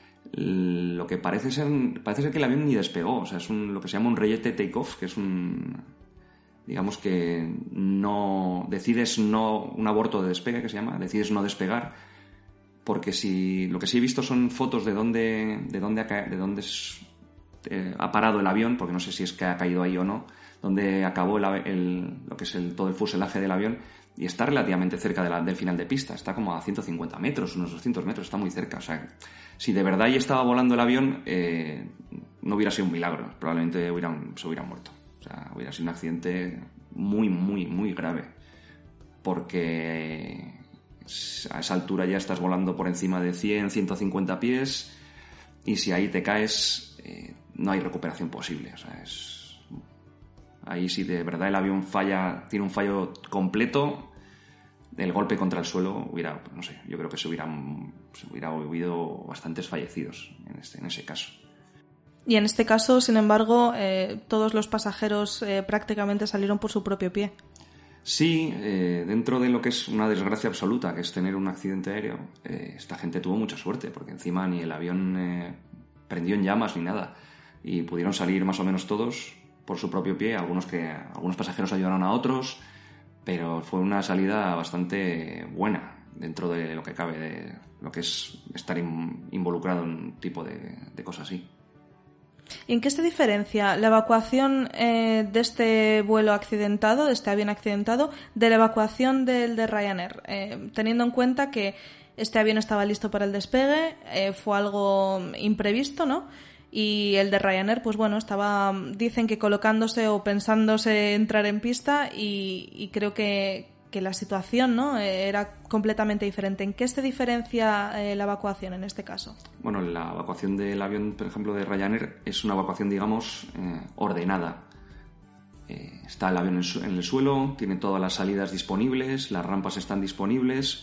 lo que parece ser, parece ser que el avión ni despegó, o sea, es un, lo que se llama un reyete take-off, que es un, digamos que no, decides no, un aborto de despegue que se llama, decides no despegar, porque si, lo que sí he visto son fotos de dónde, de dónde, de dónde es, Eh, ha parado el avión, porque no sé si es que ha caído ahí o no, donde acabó el, el, lo que es el, todo el fuselaje del avión, y está relativamente cerca de la, del final de pista, está como a ciento cincuenta metros, unos doscientos metros, está muy cerca. O sea, si de verdad ahí estaba volando el avión, eh, no hubiera sido un milagro, probablemente hubieran, se hubiera muerto. O sea, hubiera sido un accidente muy, muy, muy grave, porque a esa altura ya estás volando por encima de cien, ciento cincuenta pies, y si ahí te caes, eh, no hay recuperación posible. O sea, es ahí si de verdad el avión falla, tiene un fallo completo, el golpe contra el suelo hubiera, no sé, yo creo que se hubieran, se hubiera habido bastantes fallecidos en, este, en ese caso. Y en este caso, sin embargo, eh, todos los pasajeros eh, prácticamente salieron por su propio pie. Sí, eh, dentro de lo que es una desgracia absoluta, que es tener un accidente aéreo, eh, esta gente tuvo mucha suerte, porque encima ni el avión eh, prendió en llamas ni nada, y pudieron salir más o menos todos por su propio pie, algunos que algunos pasajeros ayudaron a otros, pero fue una salida bastante buena dentro de lo que cabe, de lo que es estar in, involucrado en un tipo de, de cosas así. ¿Y en qué se diferencia la evacuación eh, de este vuelo accidentado, de este avión accidentado, de la evacuación del de Ryanair? Eh, teniendo en cuenta que este avión estaba listo para el despegue, eh, fue algo imprevisto, ¿no? Y el de Ryanair, pues bueno, estaba, dicen que colocándose o pensándose entrar en pista y, y creo que, que la situación, ¿no?, era completamente diferente. ¿En qué se diferencia eh, la evacuación en este caso? Bueno, la evacuación del avión, por ejemplo, de Ryanair es una evacuación, digamos, eh, ordenada. Eh, está el avión en, su- en el suelo, tiene todas las salidas disponibles, las rampas están disponibles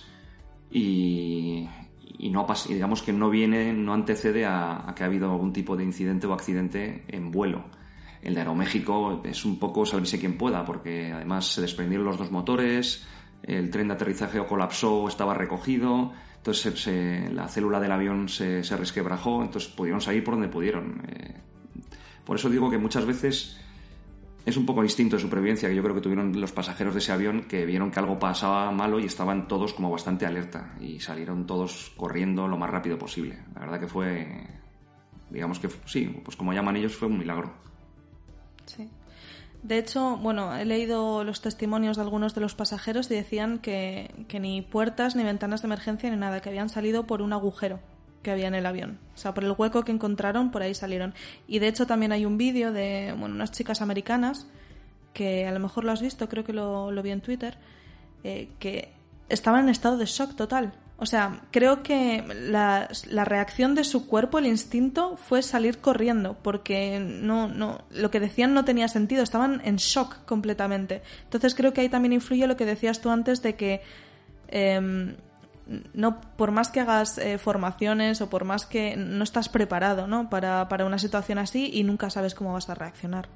y, y no pas- y digamos que no viene, no antecede a, a que ha habido algún tipo de incidente o accidente en vuelo. El de Aeroméxico es un poco sálvese quien pueda, porque además se desprendieron los dos motores, el tren de aterrizaje o colapsó o estaba recogido, entonces se, se- la célula del avión se, se resquebrajó, entonces pudieron salir por donde pudieron. Eh, por eso digo que muchas veces es un poco el instinto de supervivencia que yo creo que tuvieron los pasajeros de ese avión, que vieron que algo pasaba malo y estaban todos como bastante alerta y salieron todos corriendo lo más rápido posible. La verdad que fue, digamos que sí, pues como llaman ellos, fue un milagro. Sí. De hecho, bueno, he leído los testimonios de algunos de los pasajeros y decían que, que ni puertas ni ventanas de emergencia ni nada, que habían salido por un agujero que había en el avión. O sea, por el hueco que encontraron, por ahí salieron. Y de hecho también hay un vídeo de, bueno, unas chicas americanas, que a lo mejor lo has visto, creo que lo, lo vi en Twitter, eh, que estaban en estado de shock total. O sea, creo que la, la reacción de su cuerpo, el instinto, fue salir corriendo, porque no, no, lo que decían no tenía sentido, estaban en shock completamente. Entonces creo que ahí también influye lo que decías tú antes de que eh, no, por más que hagas eh, formaciones o por más que no estás preparado, ¿no?, para, para una situación así y nunca sabes cómo vas a reaccionar.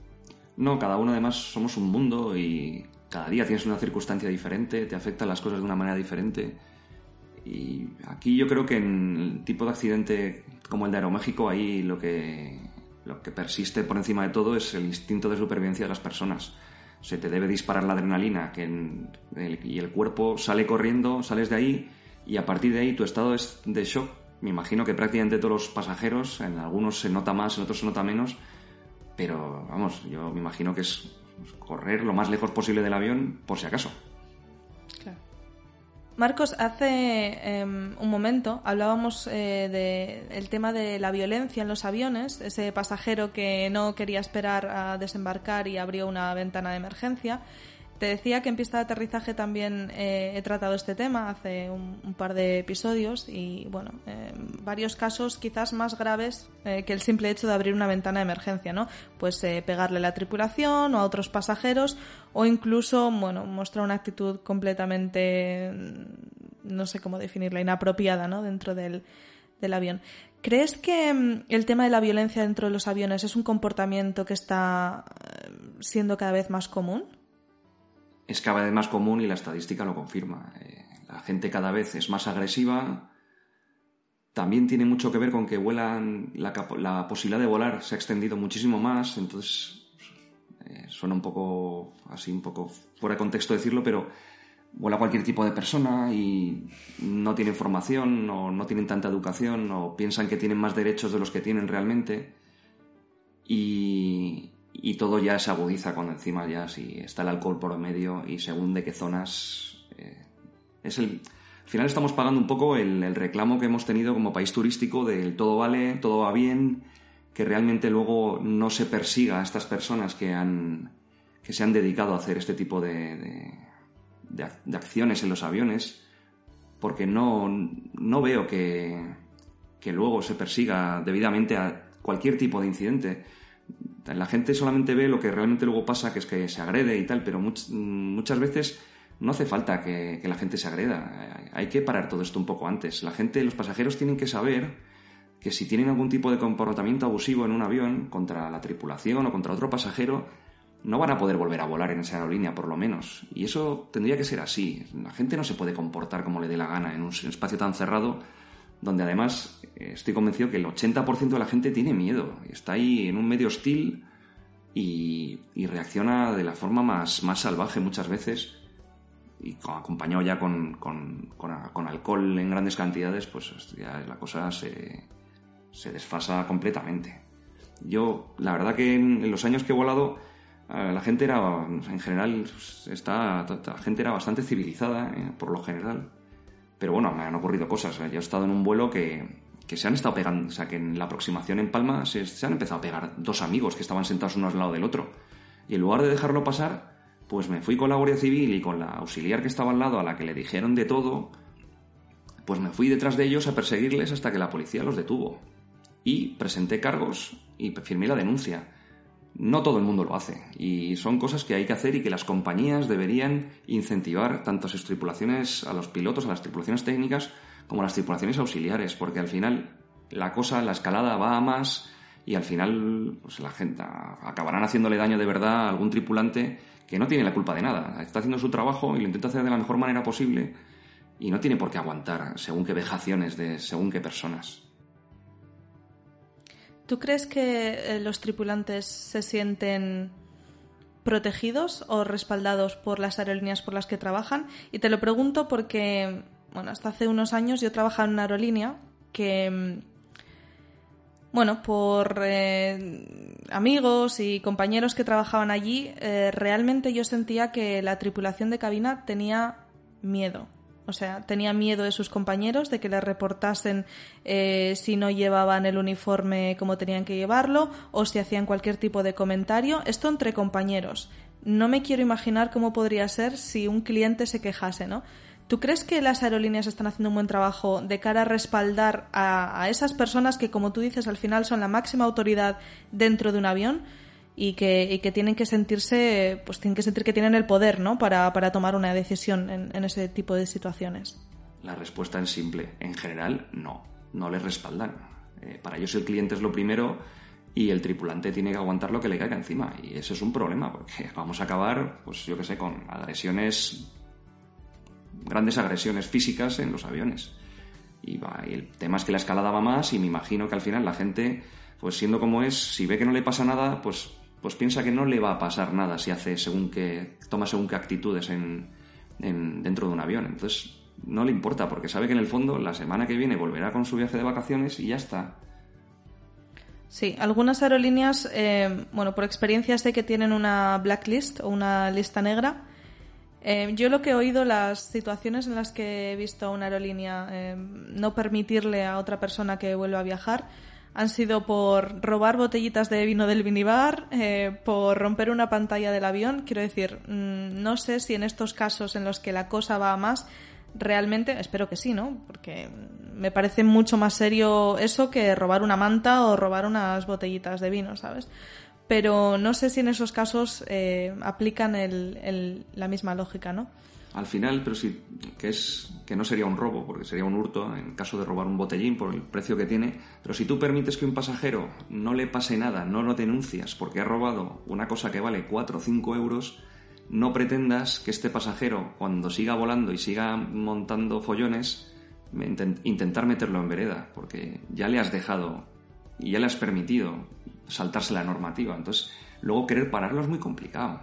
No, cada uno además somos un mundo y cada día tienes una circunstancia diferente, te afectan las cosas de una manera diferente. Y aquí yo creo que en el tipo de accidente como el de Aeroméxico, ahí lo que, lo que persiste por encima de todo es el instinto de supervivencia de las personas. Se te debe disparar la adrenalina que en el, y el cuerpo sale corriendo, sales de ahí y a partir de ahí tu estado es de shock. Me imagino que prácticamente todos los pasajeros, en algunos se nota más, en otros se nota menos, pero vamos, yo me imagino que es correr lo más lejos posible del avión por si acaso. Claro. Marcos, hace eh, un momento hablábamos eh, del tema de la violencia en los aviones, ese pasajero que no quería esperar a desembarcar y abrió una ventana de emergencia. Te decía que en pista de aterrizaje también eh, he tratado este tema hace un, un par de episodios y, bueno, eh, varios casos quizás más graves eh, que el simple hecho de abrir una ventana de emergencia, ¿no? Pues eh, pegarle a la tripulación o a otros pasajeros o incluso, bueno, mostrar una actitud completamente, no sé cómo definirla, inapropiada, ¿no?, dentro del, del avión. ¿Crees que mm, el tema de la violencia dentro de los aviones es un comportamiento que está eh, siendo cada vez más común? Es cada vez más común y la estadística lo confirma. Eh, la gente cada vez es más agresiva. También tiene mucho que ver con que vuelan, la, la posibilidad de volar se ha extendido muchísimo más, entonces eh, suena un poco así, un poco fuera de contexto decirlo, pero vuela cualquier tipo de persona y no tienen formación o no tienen tanta educación o piensan que tienen más derechos de los que tienen realmente y... y todo ya se agudiza cuando encima ya si está el alcohol por medio y según de qué zonas eh, es el al final estamos pagando un poco el, el reclamo que hemos tenido como país turístico del todo vale, todo va bien, que realmente luego no se persiga a estas personas que han que se han dedicado a hacer este tipo de, de, de, de acciones en los aviones, porque no, no veo que, que luego se persiga debidamente a cualquier tipo de incidente. La gente solamente ve lo que realmente luego pasa, que es que se agrede y tal, pero much, muchas veces no hace falta que, que la gente se agreda. Hay que parar todo esto un poco antes. La gente, los pasajeros tienen que saber que si tienen algún tipo de comportamiento abusivo en un avión contra la tripulación o contra otro pasajero, no van a poder volver a volar en esa aerolínea, por lo menos. Y eso tendría que ser así. La gente no se puede comportar como le dé la gana en un espacio tan cerrado, donde además estoy convencido que el ochenta por ciento de la gente tiene miedo, está ahí en un medio hostil y, y reacciona de la forma más, más salvaje muchas veces, y acompañado ya con, con, con, con alcohol en grandes cantidades, pues ya la cosa se, se desfasa completamente. Yo, la verdad que en, en los años que he volado, eh, la gente era, en general, está, la gente era bastante civilizada, eh, por lo general. Pero bueno, me han ocurrido cosas. Yo he estado en un vuelo que, que se han estado pegando, o sea, que en la aproximación en Palma se, se han empezado a pegar dos amigos que estaban sentados uno al lado del otro. Y en lugar de dejarlo pasar, pues me fui con la Guardia Civil y con la auxiliar que estaba al lado, a la que le dijeron de todo, pues me fui detrás de ellos a perseguirles hasta que la policía los detuvo. Y presenté cargos y firmé la denuncia. No todo el mundo lo hace, y son cosas que hay que hacer y que las compañías deberían incentivar tanto a sus tripulaciones, a los pilotos, a las tripulaciones técnicas, como a las tripulaciones auxiliares, porque al final la cosa, la escalada va a más y al final pues, la gente acabarán haciéndole daño de verdad a algún tripulante que no tiene la culpa de nada. Está haciendo su trabajo y lo intenta hacer de la mejor manera posible y no tiene por qué aguantar según qué vejaciones de según qué personas. ¿Tú crees que los tripulantes se sienten protegidos o respaldados por las aerolíneas por las que trabajan? Y te lo pregunto porque, bueno, hasta hace unos años yo trabajaba en una aerolínea que, bueno, por eh, amigos y compañeros que trabajaban allí, eh, realmente yo sentía que la tripulación de cabina tenía miedo. O sea, tenía miedo de sus compañeros, de que les reportasen eh, si no llevaban el uniforme como tenían que llevarlo o si hacían cualquier tipo de comentario. Esto entre compañeros. No me quiero imaginar cómo podría ser si un cliente se quejase, ¿no? ¿Tú crees que las aerolíneas están haciendo un buen trabajo de cara a respaldar a, a esas personas que, como tú dices, al final son la máxima autoridad dentro de un avión? Y que, y que tienen que sentirse, pues tienen que sentir que tienen el poder, ¿no? Para, para tomar una decisión en, en ese tipo de situaciones. La respuesta es simple. En general, no. No les respaldan. Eh, para ellos el cliente es lo primero y el tripulante tiene que aguantar lo que le caiga encima. Y ese es un problema, porque vamos a acabar, pues yo qué sé, con agresiones, grandes agresiones físicas en los aviones. Y, va, y el tema es que la escalada va más y me imagino que al final la gente, pues siendo como es, si ve que no le pasa nada, pues pues piensa que no le va a pasar nada si hace según qué, toma según qué actitudes en, en, dentro de un avión. Entonces no le importa, porque sabe que en el fondo la semana que viene volverá con su viaje de vacaciones y ya está. Sí, algunas aerolíneas, eh, bueno, por experiencia sé que tienen una blacklist o una lista negra. Eh, yo lo que he oído, las situaciones en las que he visto a una aerolínea eh, no permitirle a otra persona que vuelva a viajar, han sido por robar botellitas de vino del minibar, eh, por romper una pantalla del avión. Quiero decir, mmm, no sé si en estos casos en los que la cosa va a más, realmente, espero que sí, ¿no? Porque me parece mucho más serio eso que robar una manta o robar unas botellitas de vino, ¿sabes? Pero no sé si en esos casos eh, aplican el, el, la misma lógica, ¿no? Al final, pero sí, que es que no sería un robo, porque sería un hurto en caso de robar un botellín por el precio que tiene, pero si tú permites que un pasajero no le pase nada, no lo denuncias porque ha robado una cosa que vale cuatro o cinco euros, no pretendas que este pasajero, cuando siga volando y siga montando follones, intentar meterlo en vereda, porque ya le has dejado y ya le has permitido saltarse la normativa. Entonces, luego querer pararlo es muy complicado.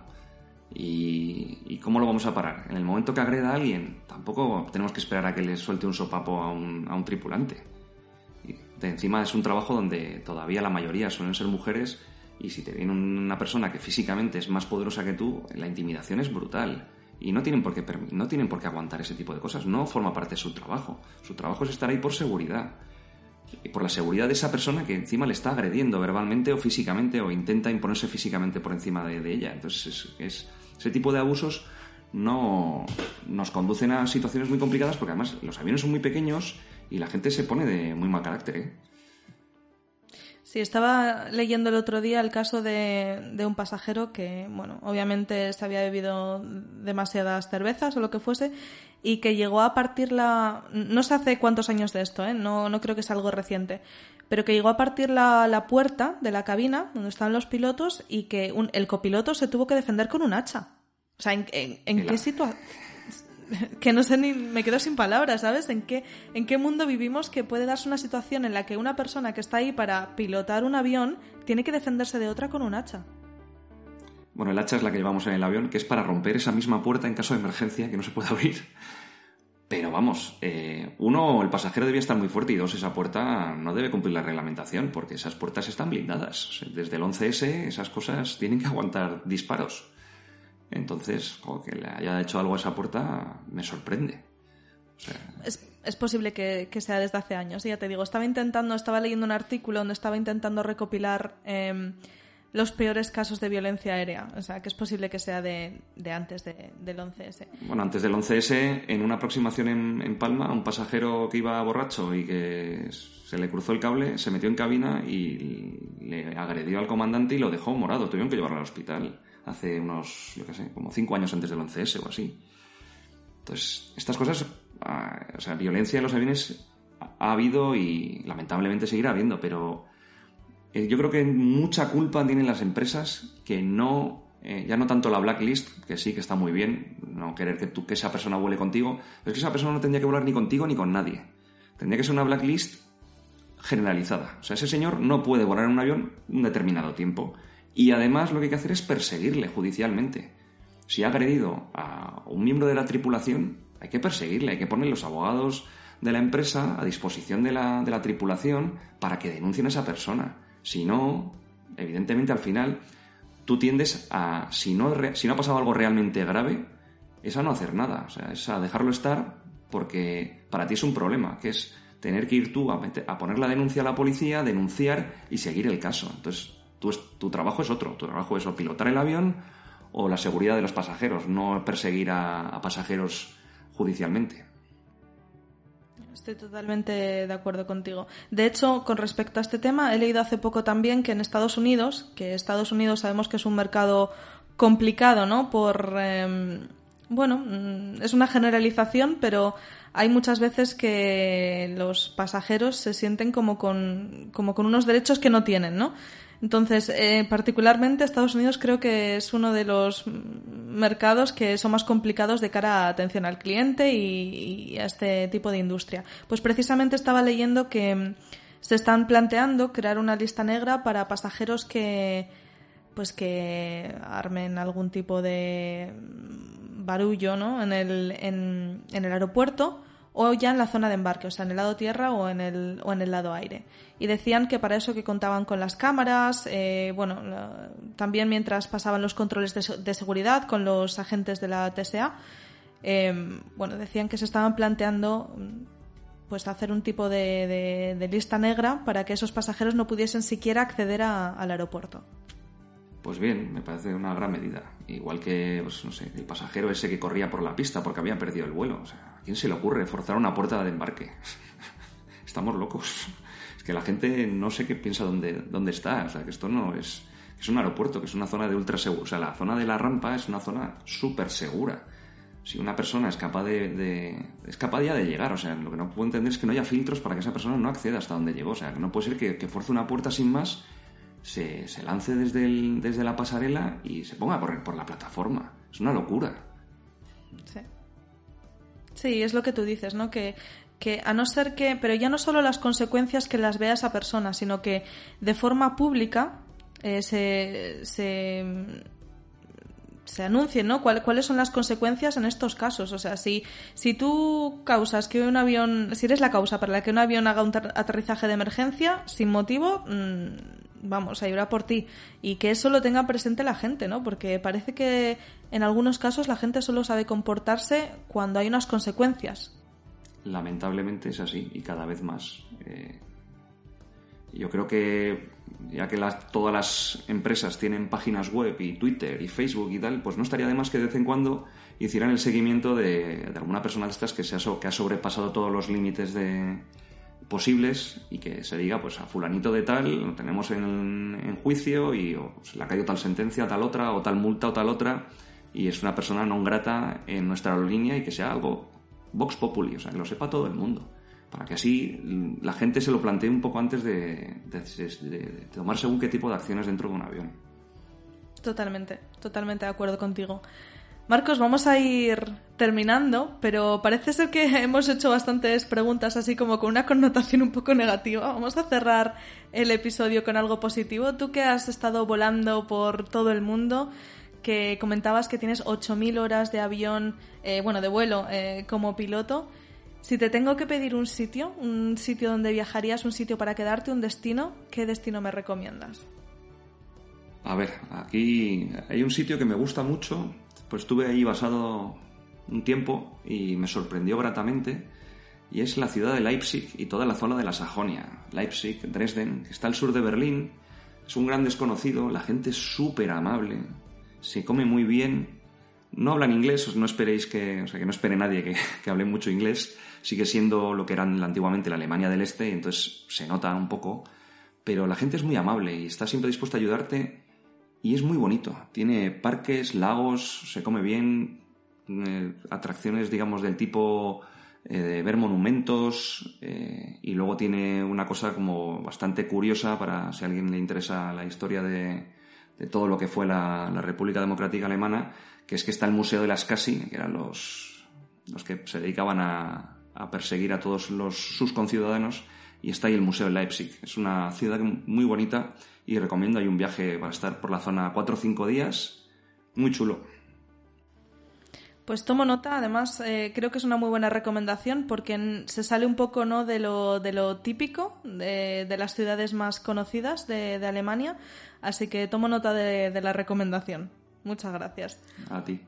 ¿Y, ¿Y cómo lo vamos a parar? En el momento que agreda a alguien, tampoco tenemos que esperar a que le suelte un sopapo a un, a un tripulante. Y de encima es un trabajo donde todavía la mayoría suelen ser mujeres, y si te viene una persona que físicamente es más poderosa que tú, la intimidación es brutal. Y no tienen por qué, no tienen por qué aguantar ese tipo de cosas. No forma parte de su trabajo. Su trabajo es estar ahí por seguridad. Y por la seguridad de esa persona que encima le está agrediendo verbalmente o físicamente, o intenta imponerse físicamente por encima de, de ella. Entonces es, es, ese tipo de abusos no nos conducen a situaciones muy complicadas, porque además los aviones son muy pequeños y la gente se pone de muy mal carácter, ¿eh? Sí, estaba leyendo el otro día el caso de, de un pasajero que, bueno, obviamente se había bebido demasiadas cervezas o lo que fuese, y que llegó a partir la... No sé hace cuántos años de esto, ¿eh? No, no creo que sea algo reciente, pero que llegó a partir la, la puerta de la cabina donde estaban los pilotos, y que un, el copiloto se tuvo que defender con un hacha. O sea, ¿en, en, en qué situación...? Que no sé, ni me quedo sin palabras, ¿sabes? ¿En qué, en qué mundo vivimos que puede darse una situación en la que una persona que está ahí para pilotar un avión tiene que defenderse de otra con un hacha? Bueno, el hacha es la que llevamos en el avión, que es para romper esa misma puerta en caso de emergencia que no se puede abrir. Pero vamos, eh, uno, el pasajero debía estar muy fuerte y dos, esa puerta no debe cumplir la reglamentación porque esas puertas están blindadas. Desde el once ese esas cosas tienen que aguantar disparos. Entonces, o que le haya hecho algo a esa puerta me sorprende. O sea... es, es posible que, que sea desde hace años, ya te digo. Estaba intentando, estaba leyendo un artículo donde estaba intentando recopilar eh, los peores casos de violencia aérea. O sea, que es posible que sea de, de antes de, del once ese. Bueno, antes del once ese, en una aproximación en, en Palma, un pasajero que iba borracho y que se le cruzó el cable, se metió en cabina y le agredió al comandante y lo dejó morado. Tuvieron que llevarlo al hospital hace unos, yo qué sé, como cinco años antes del once ese o así. Entonces, estas cosas, o sea, violencia en los aviones ha habido y lamentablemente seguirá habiendo, pero yo creo que mucha culpa tienen las empresas que no, eh, ya no tanto la blacklist, que sí que está muy bien, no querer que, tú, que esa persona vuele contigo, pero es que esa persona no tendría que volar ni contigo ni con nadie. Tendría que ser una blacklist generalizada. O sea, ese señor no puede volar en un avión un determinado tiempo. Y además lo que hay que hacer es perseguirle judicialmente. Si ha agredido a un miembro de la tripulación, hay que perseguirle, hay que poner los abogados de la empresa a disposición de la, de la tripulación para que denuncien a esa persona. Si no, evidentemente al final tú tiendes a, si no, si no ha pasado algo realmente grave, es a no hacer nada, o sea, es a dejarlo estar porque para ti es un problema, que es tener que ir tú a, meter, a poner la denuncia a la policía, denunciar y seguir el caso. Entonces, tu, tu trabajo es otro, tu trabajo es o pilotar el avión o la seguridad de los pasajeros, no perseguir a, a pasajeros judicialmente. Estoy totalmente de acuerdo contigo. De hecho, con respecto a este tema, he leído hace poco también que en Estados Unidos, que Estados Unidos sabemos que es un mercado complicado, ¿no? Por, eh, bueno, es una generalización, pero hay muchas veces que los pasajeros se sienten como con, como con unos derechos que no tienen, ¿no? Entonces, eh, particularmente Estados Unidos creo que es uno de los mercados que son más complicados de cara a atención al cliente y, y a este tipo de industria. Pues precisamente estaba leyendo que se están planteando crear una lista negra para pasajeros que, pues que armen algún tipo de barullo, ¿no? en el, en, en el aeropuerto o ya en la zona de embarque, o sea, en el lado tierra o en el, o en el lado aire. Y decían que para eso que contaban con las cámaras, eh, bueno, también mientras pasaban los controles de, de seguridad con los agentes de la T S A, eh, bueno, decían que se estaban planteando pues hacer un tipo de, de, de lista negra para que esos pasajeros no pudiesen siquiera acceder a, al aeropuerto. Pues bien, me parece una gran medida. Igual que, pues no sé, el pasajero ese que corría por la pista porque había perdido el vuelo. O sea, ¿a quién se le ocurre forzar una puerta de embarque? Estamos locos. Es que la gente no sé qué piensa dónde, dónde está. O sea, que esto no es... Es un aeropuerto, que es una zona de ultra seguro. O sea, la zona de la rampa es una zona súper segura. Si una persona es capaz de, de... es capaz ya de llegar. O sea, lo que no puedo entender es que no haya filtros para que esa persona no acceda hasta donde llegó. O sea, que no puede ser que, que fuerce una puerta sin más... Se, se lance desde, el, desde la pasarela y se ponga a correr por la plataforma. Es una locura. Sí. Sí, es lo que tú dices, ¿no? Que, que a no ser que... Pero ya no solo las consecuencias que las vea esa persona, sino que de forma pública eh, se... se se anuncien, ¿no? ¿Cuál, ¿Cuáles son las consecuencias en estos casos? O sea, si, si tú causas que un avión... Si eres la causa para la que un avión haga un aterrizaje de emergencia, sin motivo... Mmm, vamos, a ir por ti. Y que eso lo tenga presente la gente, ¿no? Porque parece que en algunos casos la gente solo sabe comportarse cuando hay unas consecuencias. Lamentablemente es así, y cada vez más. Eh, yo creo que ya que las, todas las empresas tienen páginas web y Twitter y Facebook y tal, pues no estaría de más que de vez en cuando hicieran el seguimiento de, de alguna persona de estas que, se ha, que ha sobrepasado todos los límites de... posibles y que se diga, pues a fulanito de tal lo tenemos en, en juicio y o, pues, le ha caído tal sentencia, tal otra, o tal multa o tal otra, y es una persona non grata en nuestra aerolínea y que sea algo vox populi, o sea, que lo sepa todo el mundo, para que así la gente se lo plantee un poco antes de, de, de, de tomar según qué tipo de acciones dentro de un avión. Totalmente, totalmente de acuerdo contigo. Marcos, vamos a ir terminando, pero parece ser que hemos hecho bastantes preguntas así como con una connotación un poco negativa. Vamos a cerrar el episodio con algo positivo. Tú que has estado volando por todo el mundo, que comentabas que tienes ocho mil horas de avión, eh, bueno, de vuelo eh, como piloto. Si te tengo que pedir un sitio, un sitio donde viajarías, un sitio para quedarte, un destino, ¿qué destino me recomiendas? A ver, aquí hay un sitio que me gusta mucho, pues estuve ahí basado un tiempo y me sorprendió gratamente, y es la ciudad de Leipzig y toda la zona de la Sajonia. Leipzig, Dresden, que está al sur de Berlín, es un gran desconocido, la gente es súper amable, se come muy bien, no hablan inglés, no esperéis que, o sea, que no espere nadie que, que hable mucho inglés, sigue siendo lo que era antiguamente la Alemania del Este, entonces se nota un poco, pero la gente es muy amable y está siempre dispuesta a ayudarte y es muy bonito. Tiene parques, lagos, se come bien, eh, atracciones, digamos, del tipo eh, de ver monumentos, eh, y luego tiene una cosa como bastante curiosa para si a alguien le interesa la historia de, de todo lo que fue la, la República Democrática Alemana, que es que está el Museo de la Stasi, que eran los, los que se dedicaban a, a perseguir a todos los, sus conciudadanos, y está ahí el Museo de Leipzig. Es una ciudad muy bonita y recomiendo. Hay un viaje para estar por la zona cuatro o cinco días, muy chulo. Pues tomo nota, además eh, creo que es una muy buena recomendación porque se sale un poco, ¿no?, de lo, de lo típico de, de las ciudades más conocidas de, de Alemania, así que tomo nota de, de la recomendación. Muchas gracias. A ti.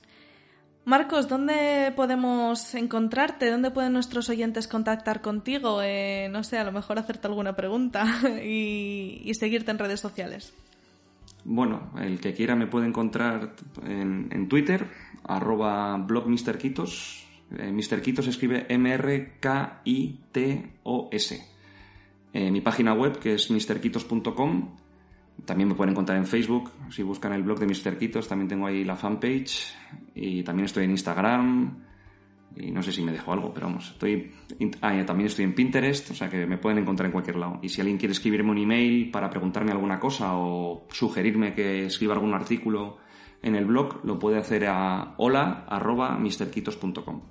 Marcos, ¿dónde podemos encontrarte? ¿Dónde pueden nuestros oyentes contactar contigo? Eh, no sé, a lo mejor hacerte alguna pregunta y, y seguirte en redes sociales. Bueno, el que quiera me puede encontrar en, en Twitter, arroba blog mister Kitos. Eh, mister Kitos se escribe eme erre ka i te o ese. Eh, mi página web, que es mister kitos punto com. También me pueden encontrar en Facebook, si buscan el blog de mister Kitos, también tengo ahí la fanpage, y también estoy en Instagram, y no sé si me dejo algo, pero vamos, estoy ah, también estoy en Pinterest, o sea que me pueden encontrar en cualquier lado. Y si alguien quiere escribirme un email para preguntarme alguna cosa o sugerirme que escriba algún artículo en el blog, lo puede hacer a hola arroba mister kitos punto com.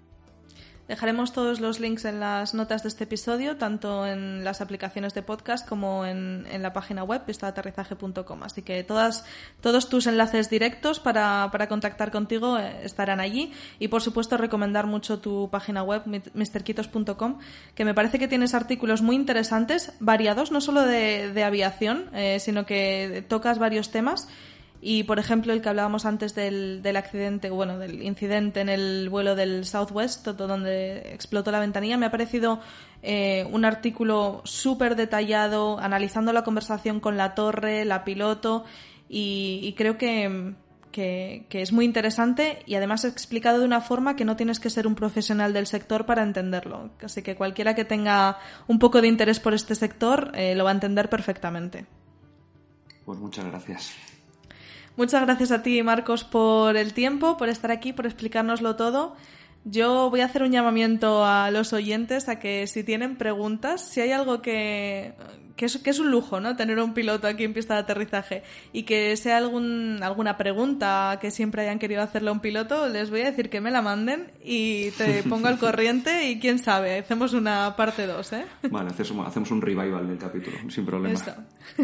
Dejaremos todos los links en las notas de este episodio, tanto en las aplicaciones de podcast como en, en la página web pista de aterrizaje punto com. Así que todas, todos tus enlaces directos para, para contactar contigo estarán allí. Y, por supuesto, recomendar mucho tu página web, mister kitos punto com, que me parece que tienes artículos muy interesantes, variados, no solo de, de aviación, eh, sino que tocas varios temas. Y, por ejemplo, el que hablábamos antes del, del accidente, bueno, del incidente en el vuelo del Southwest, donde explotó la ventanilla, me ha parecido eh, un artículo súper detallado, analizando la conversación con la torre, la piloto, y, y creo que, que, que es muy interesante y además explicado de una forma que no tienes que ser un profesional del sector para entenderlo. Así que cualquiera que tenga un poco de interés por este sector eh, lo va a entender perfectamente. Pues muchas gracias. Muchas gracias a ti, Marcos, por el tiempo, por estar aquí, por explicárnoslo todo. Yo voy a hacer un llamamiento a los oyentes a que si tienen preguntas, si hay algo que, que, es, que es un lujo, ¿no?, tener un piloto aquí en pista de aterrizaje, y que sea algún, alguna pregunta que siempre hayan querido hacerle a un piloto, les voy a decir que me la manden y te pongo al corriente y quién sabe, hacemos una parte dos, ¿eh? Vale, hacemos, hacemos un revival del capítulo, sin problema. Eso.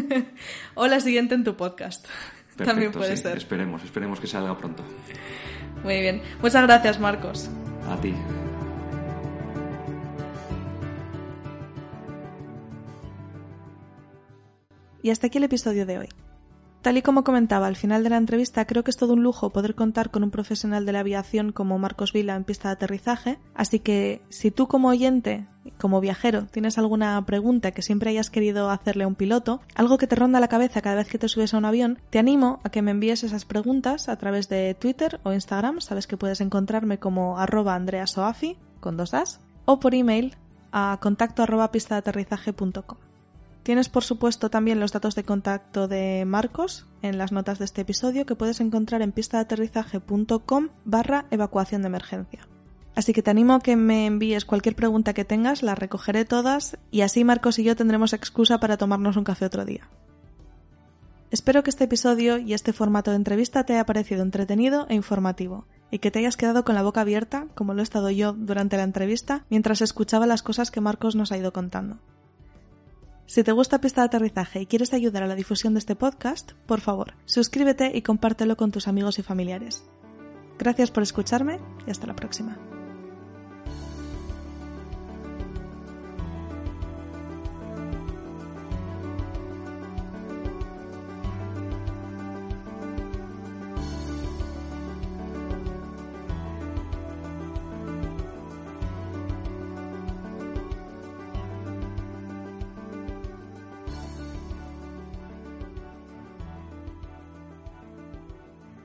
O la siguiente en tu podcast. Perfecto, también puede sí, ser. Esperemos, esperemos que salga pronto. Muy bien. Muchas gracias, Marcos. A ti. Y hasta aquí el episodio de hoy. Tal y como comentaba al final de la entrevista, creo que es todo un lujo poder contar con un profesional de la aviación como Marcos Vila en pista de aterrizaje, así que si tú como oyente, como viajero, tienes alguna pregunta que siempre hayas querido hacerle a un piloto, algo que te ronda la cabeza cada vez que te subes a un avión, te animo a que me envíes esas preguntas a través de Twitter o Instagram, sabes que puedes encontrarme como arroba andreasoafi, con dos as, o por email a contacto arroba pista de aterrizaje punto com. Tienes, por supuesto, también los datos de contacto de Marcos en las notas de este episodio, que puedes encontrar en pista de aterrizaje punto com barra evacuación de emergencia. Así que te animo a que me envíes cualquier pregunta que tengas, las recogeré todas y así Marcos y yo tendremos excusa para tomarnos un café otro día. Espero que este episodio y este formato de entrevista te haya parecido entretenido e informativo y que te hayas quedado con la boca abierta, como lo he estado yo durante la entrevista, mientras escuchaba las cosas que Marcos nos ha ido contando. Si te gusta Pista de Aterrizaje y quieres ayudar a la difusión de este podcast, por favor, suscríbete y compártelo con tus amigos y familiares. Gracias por escucharme y hasta la próxima.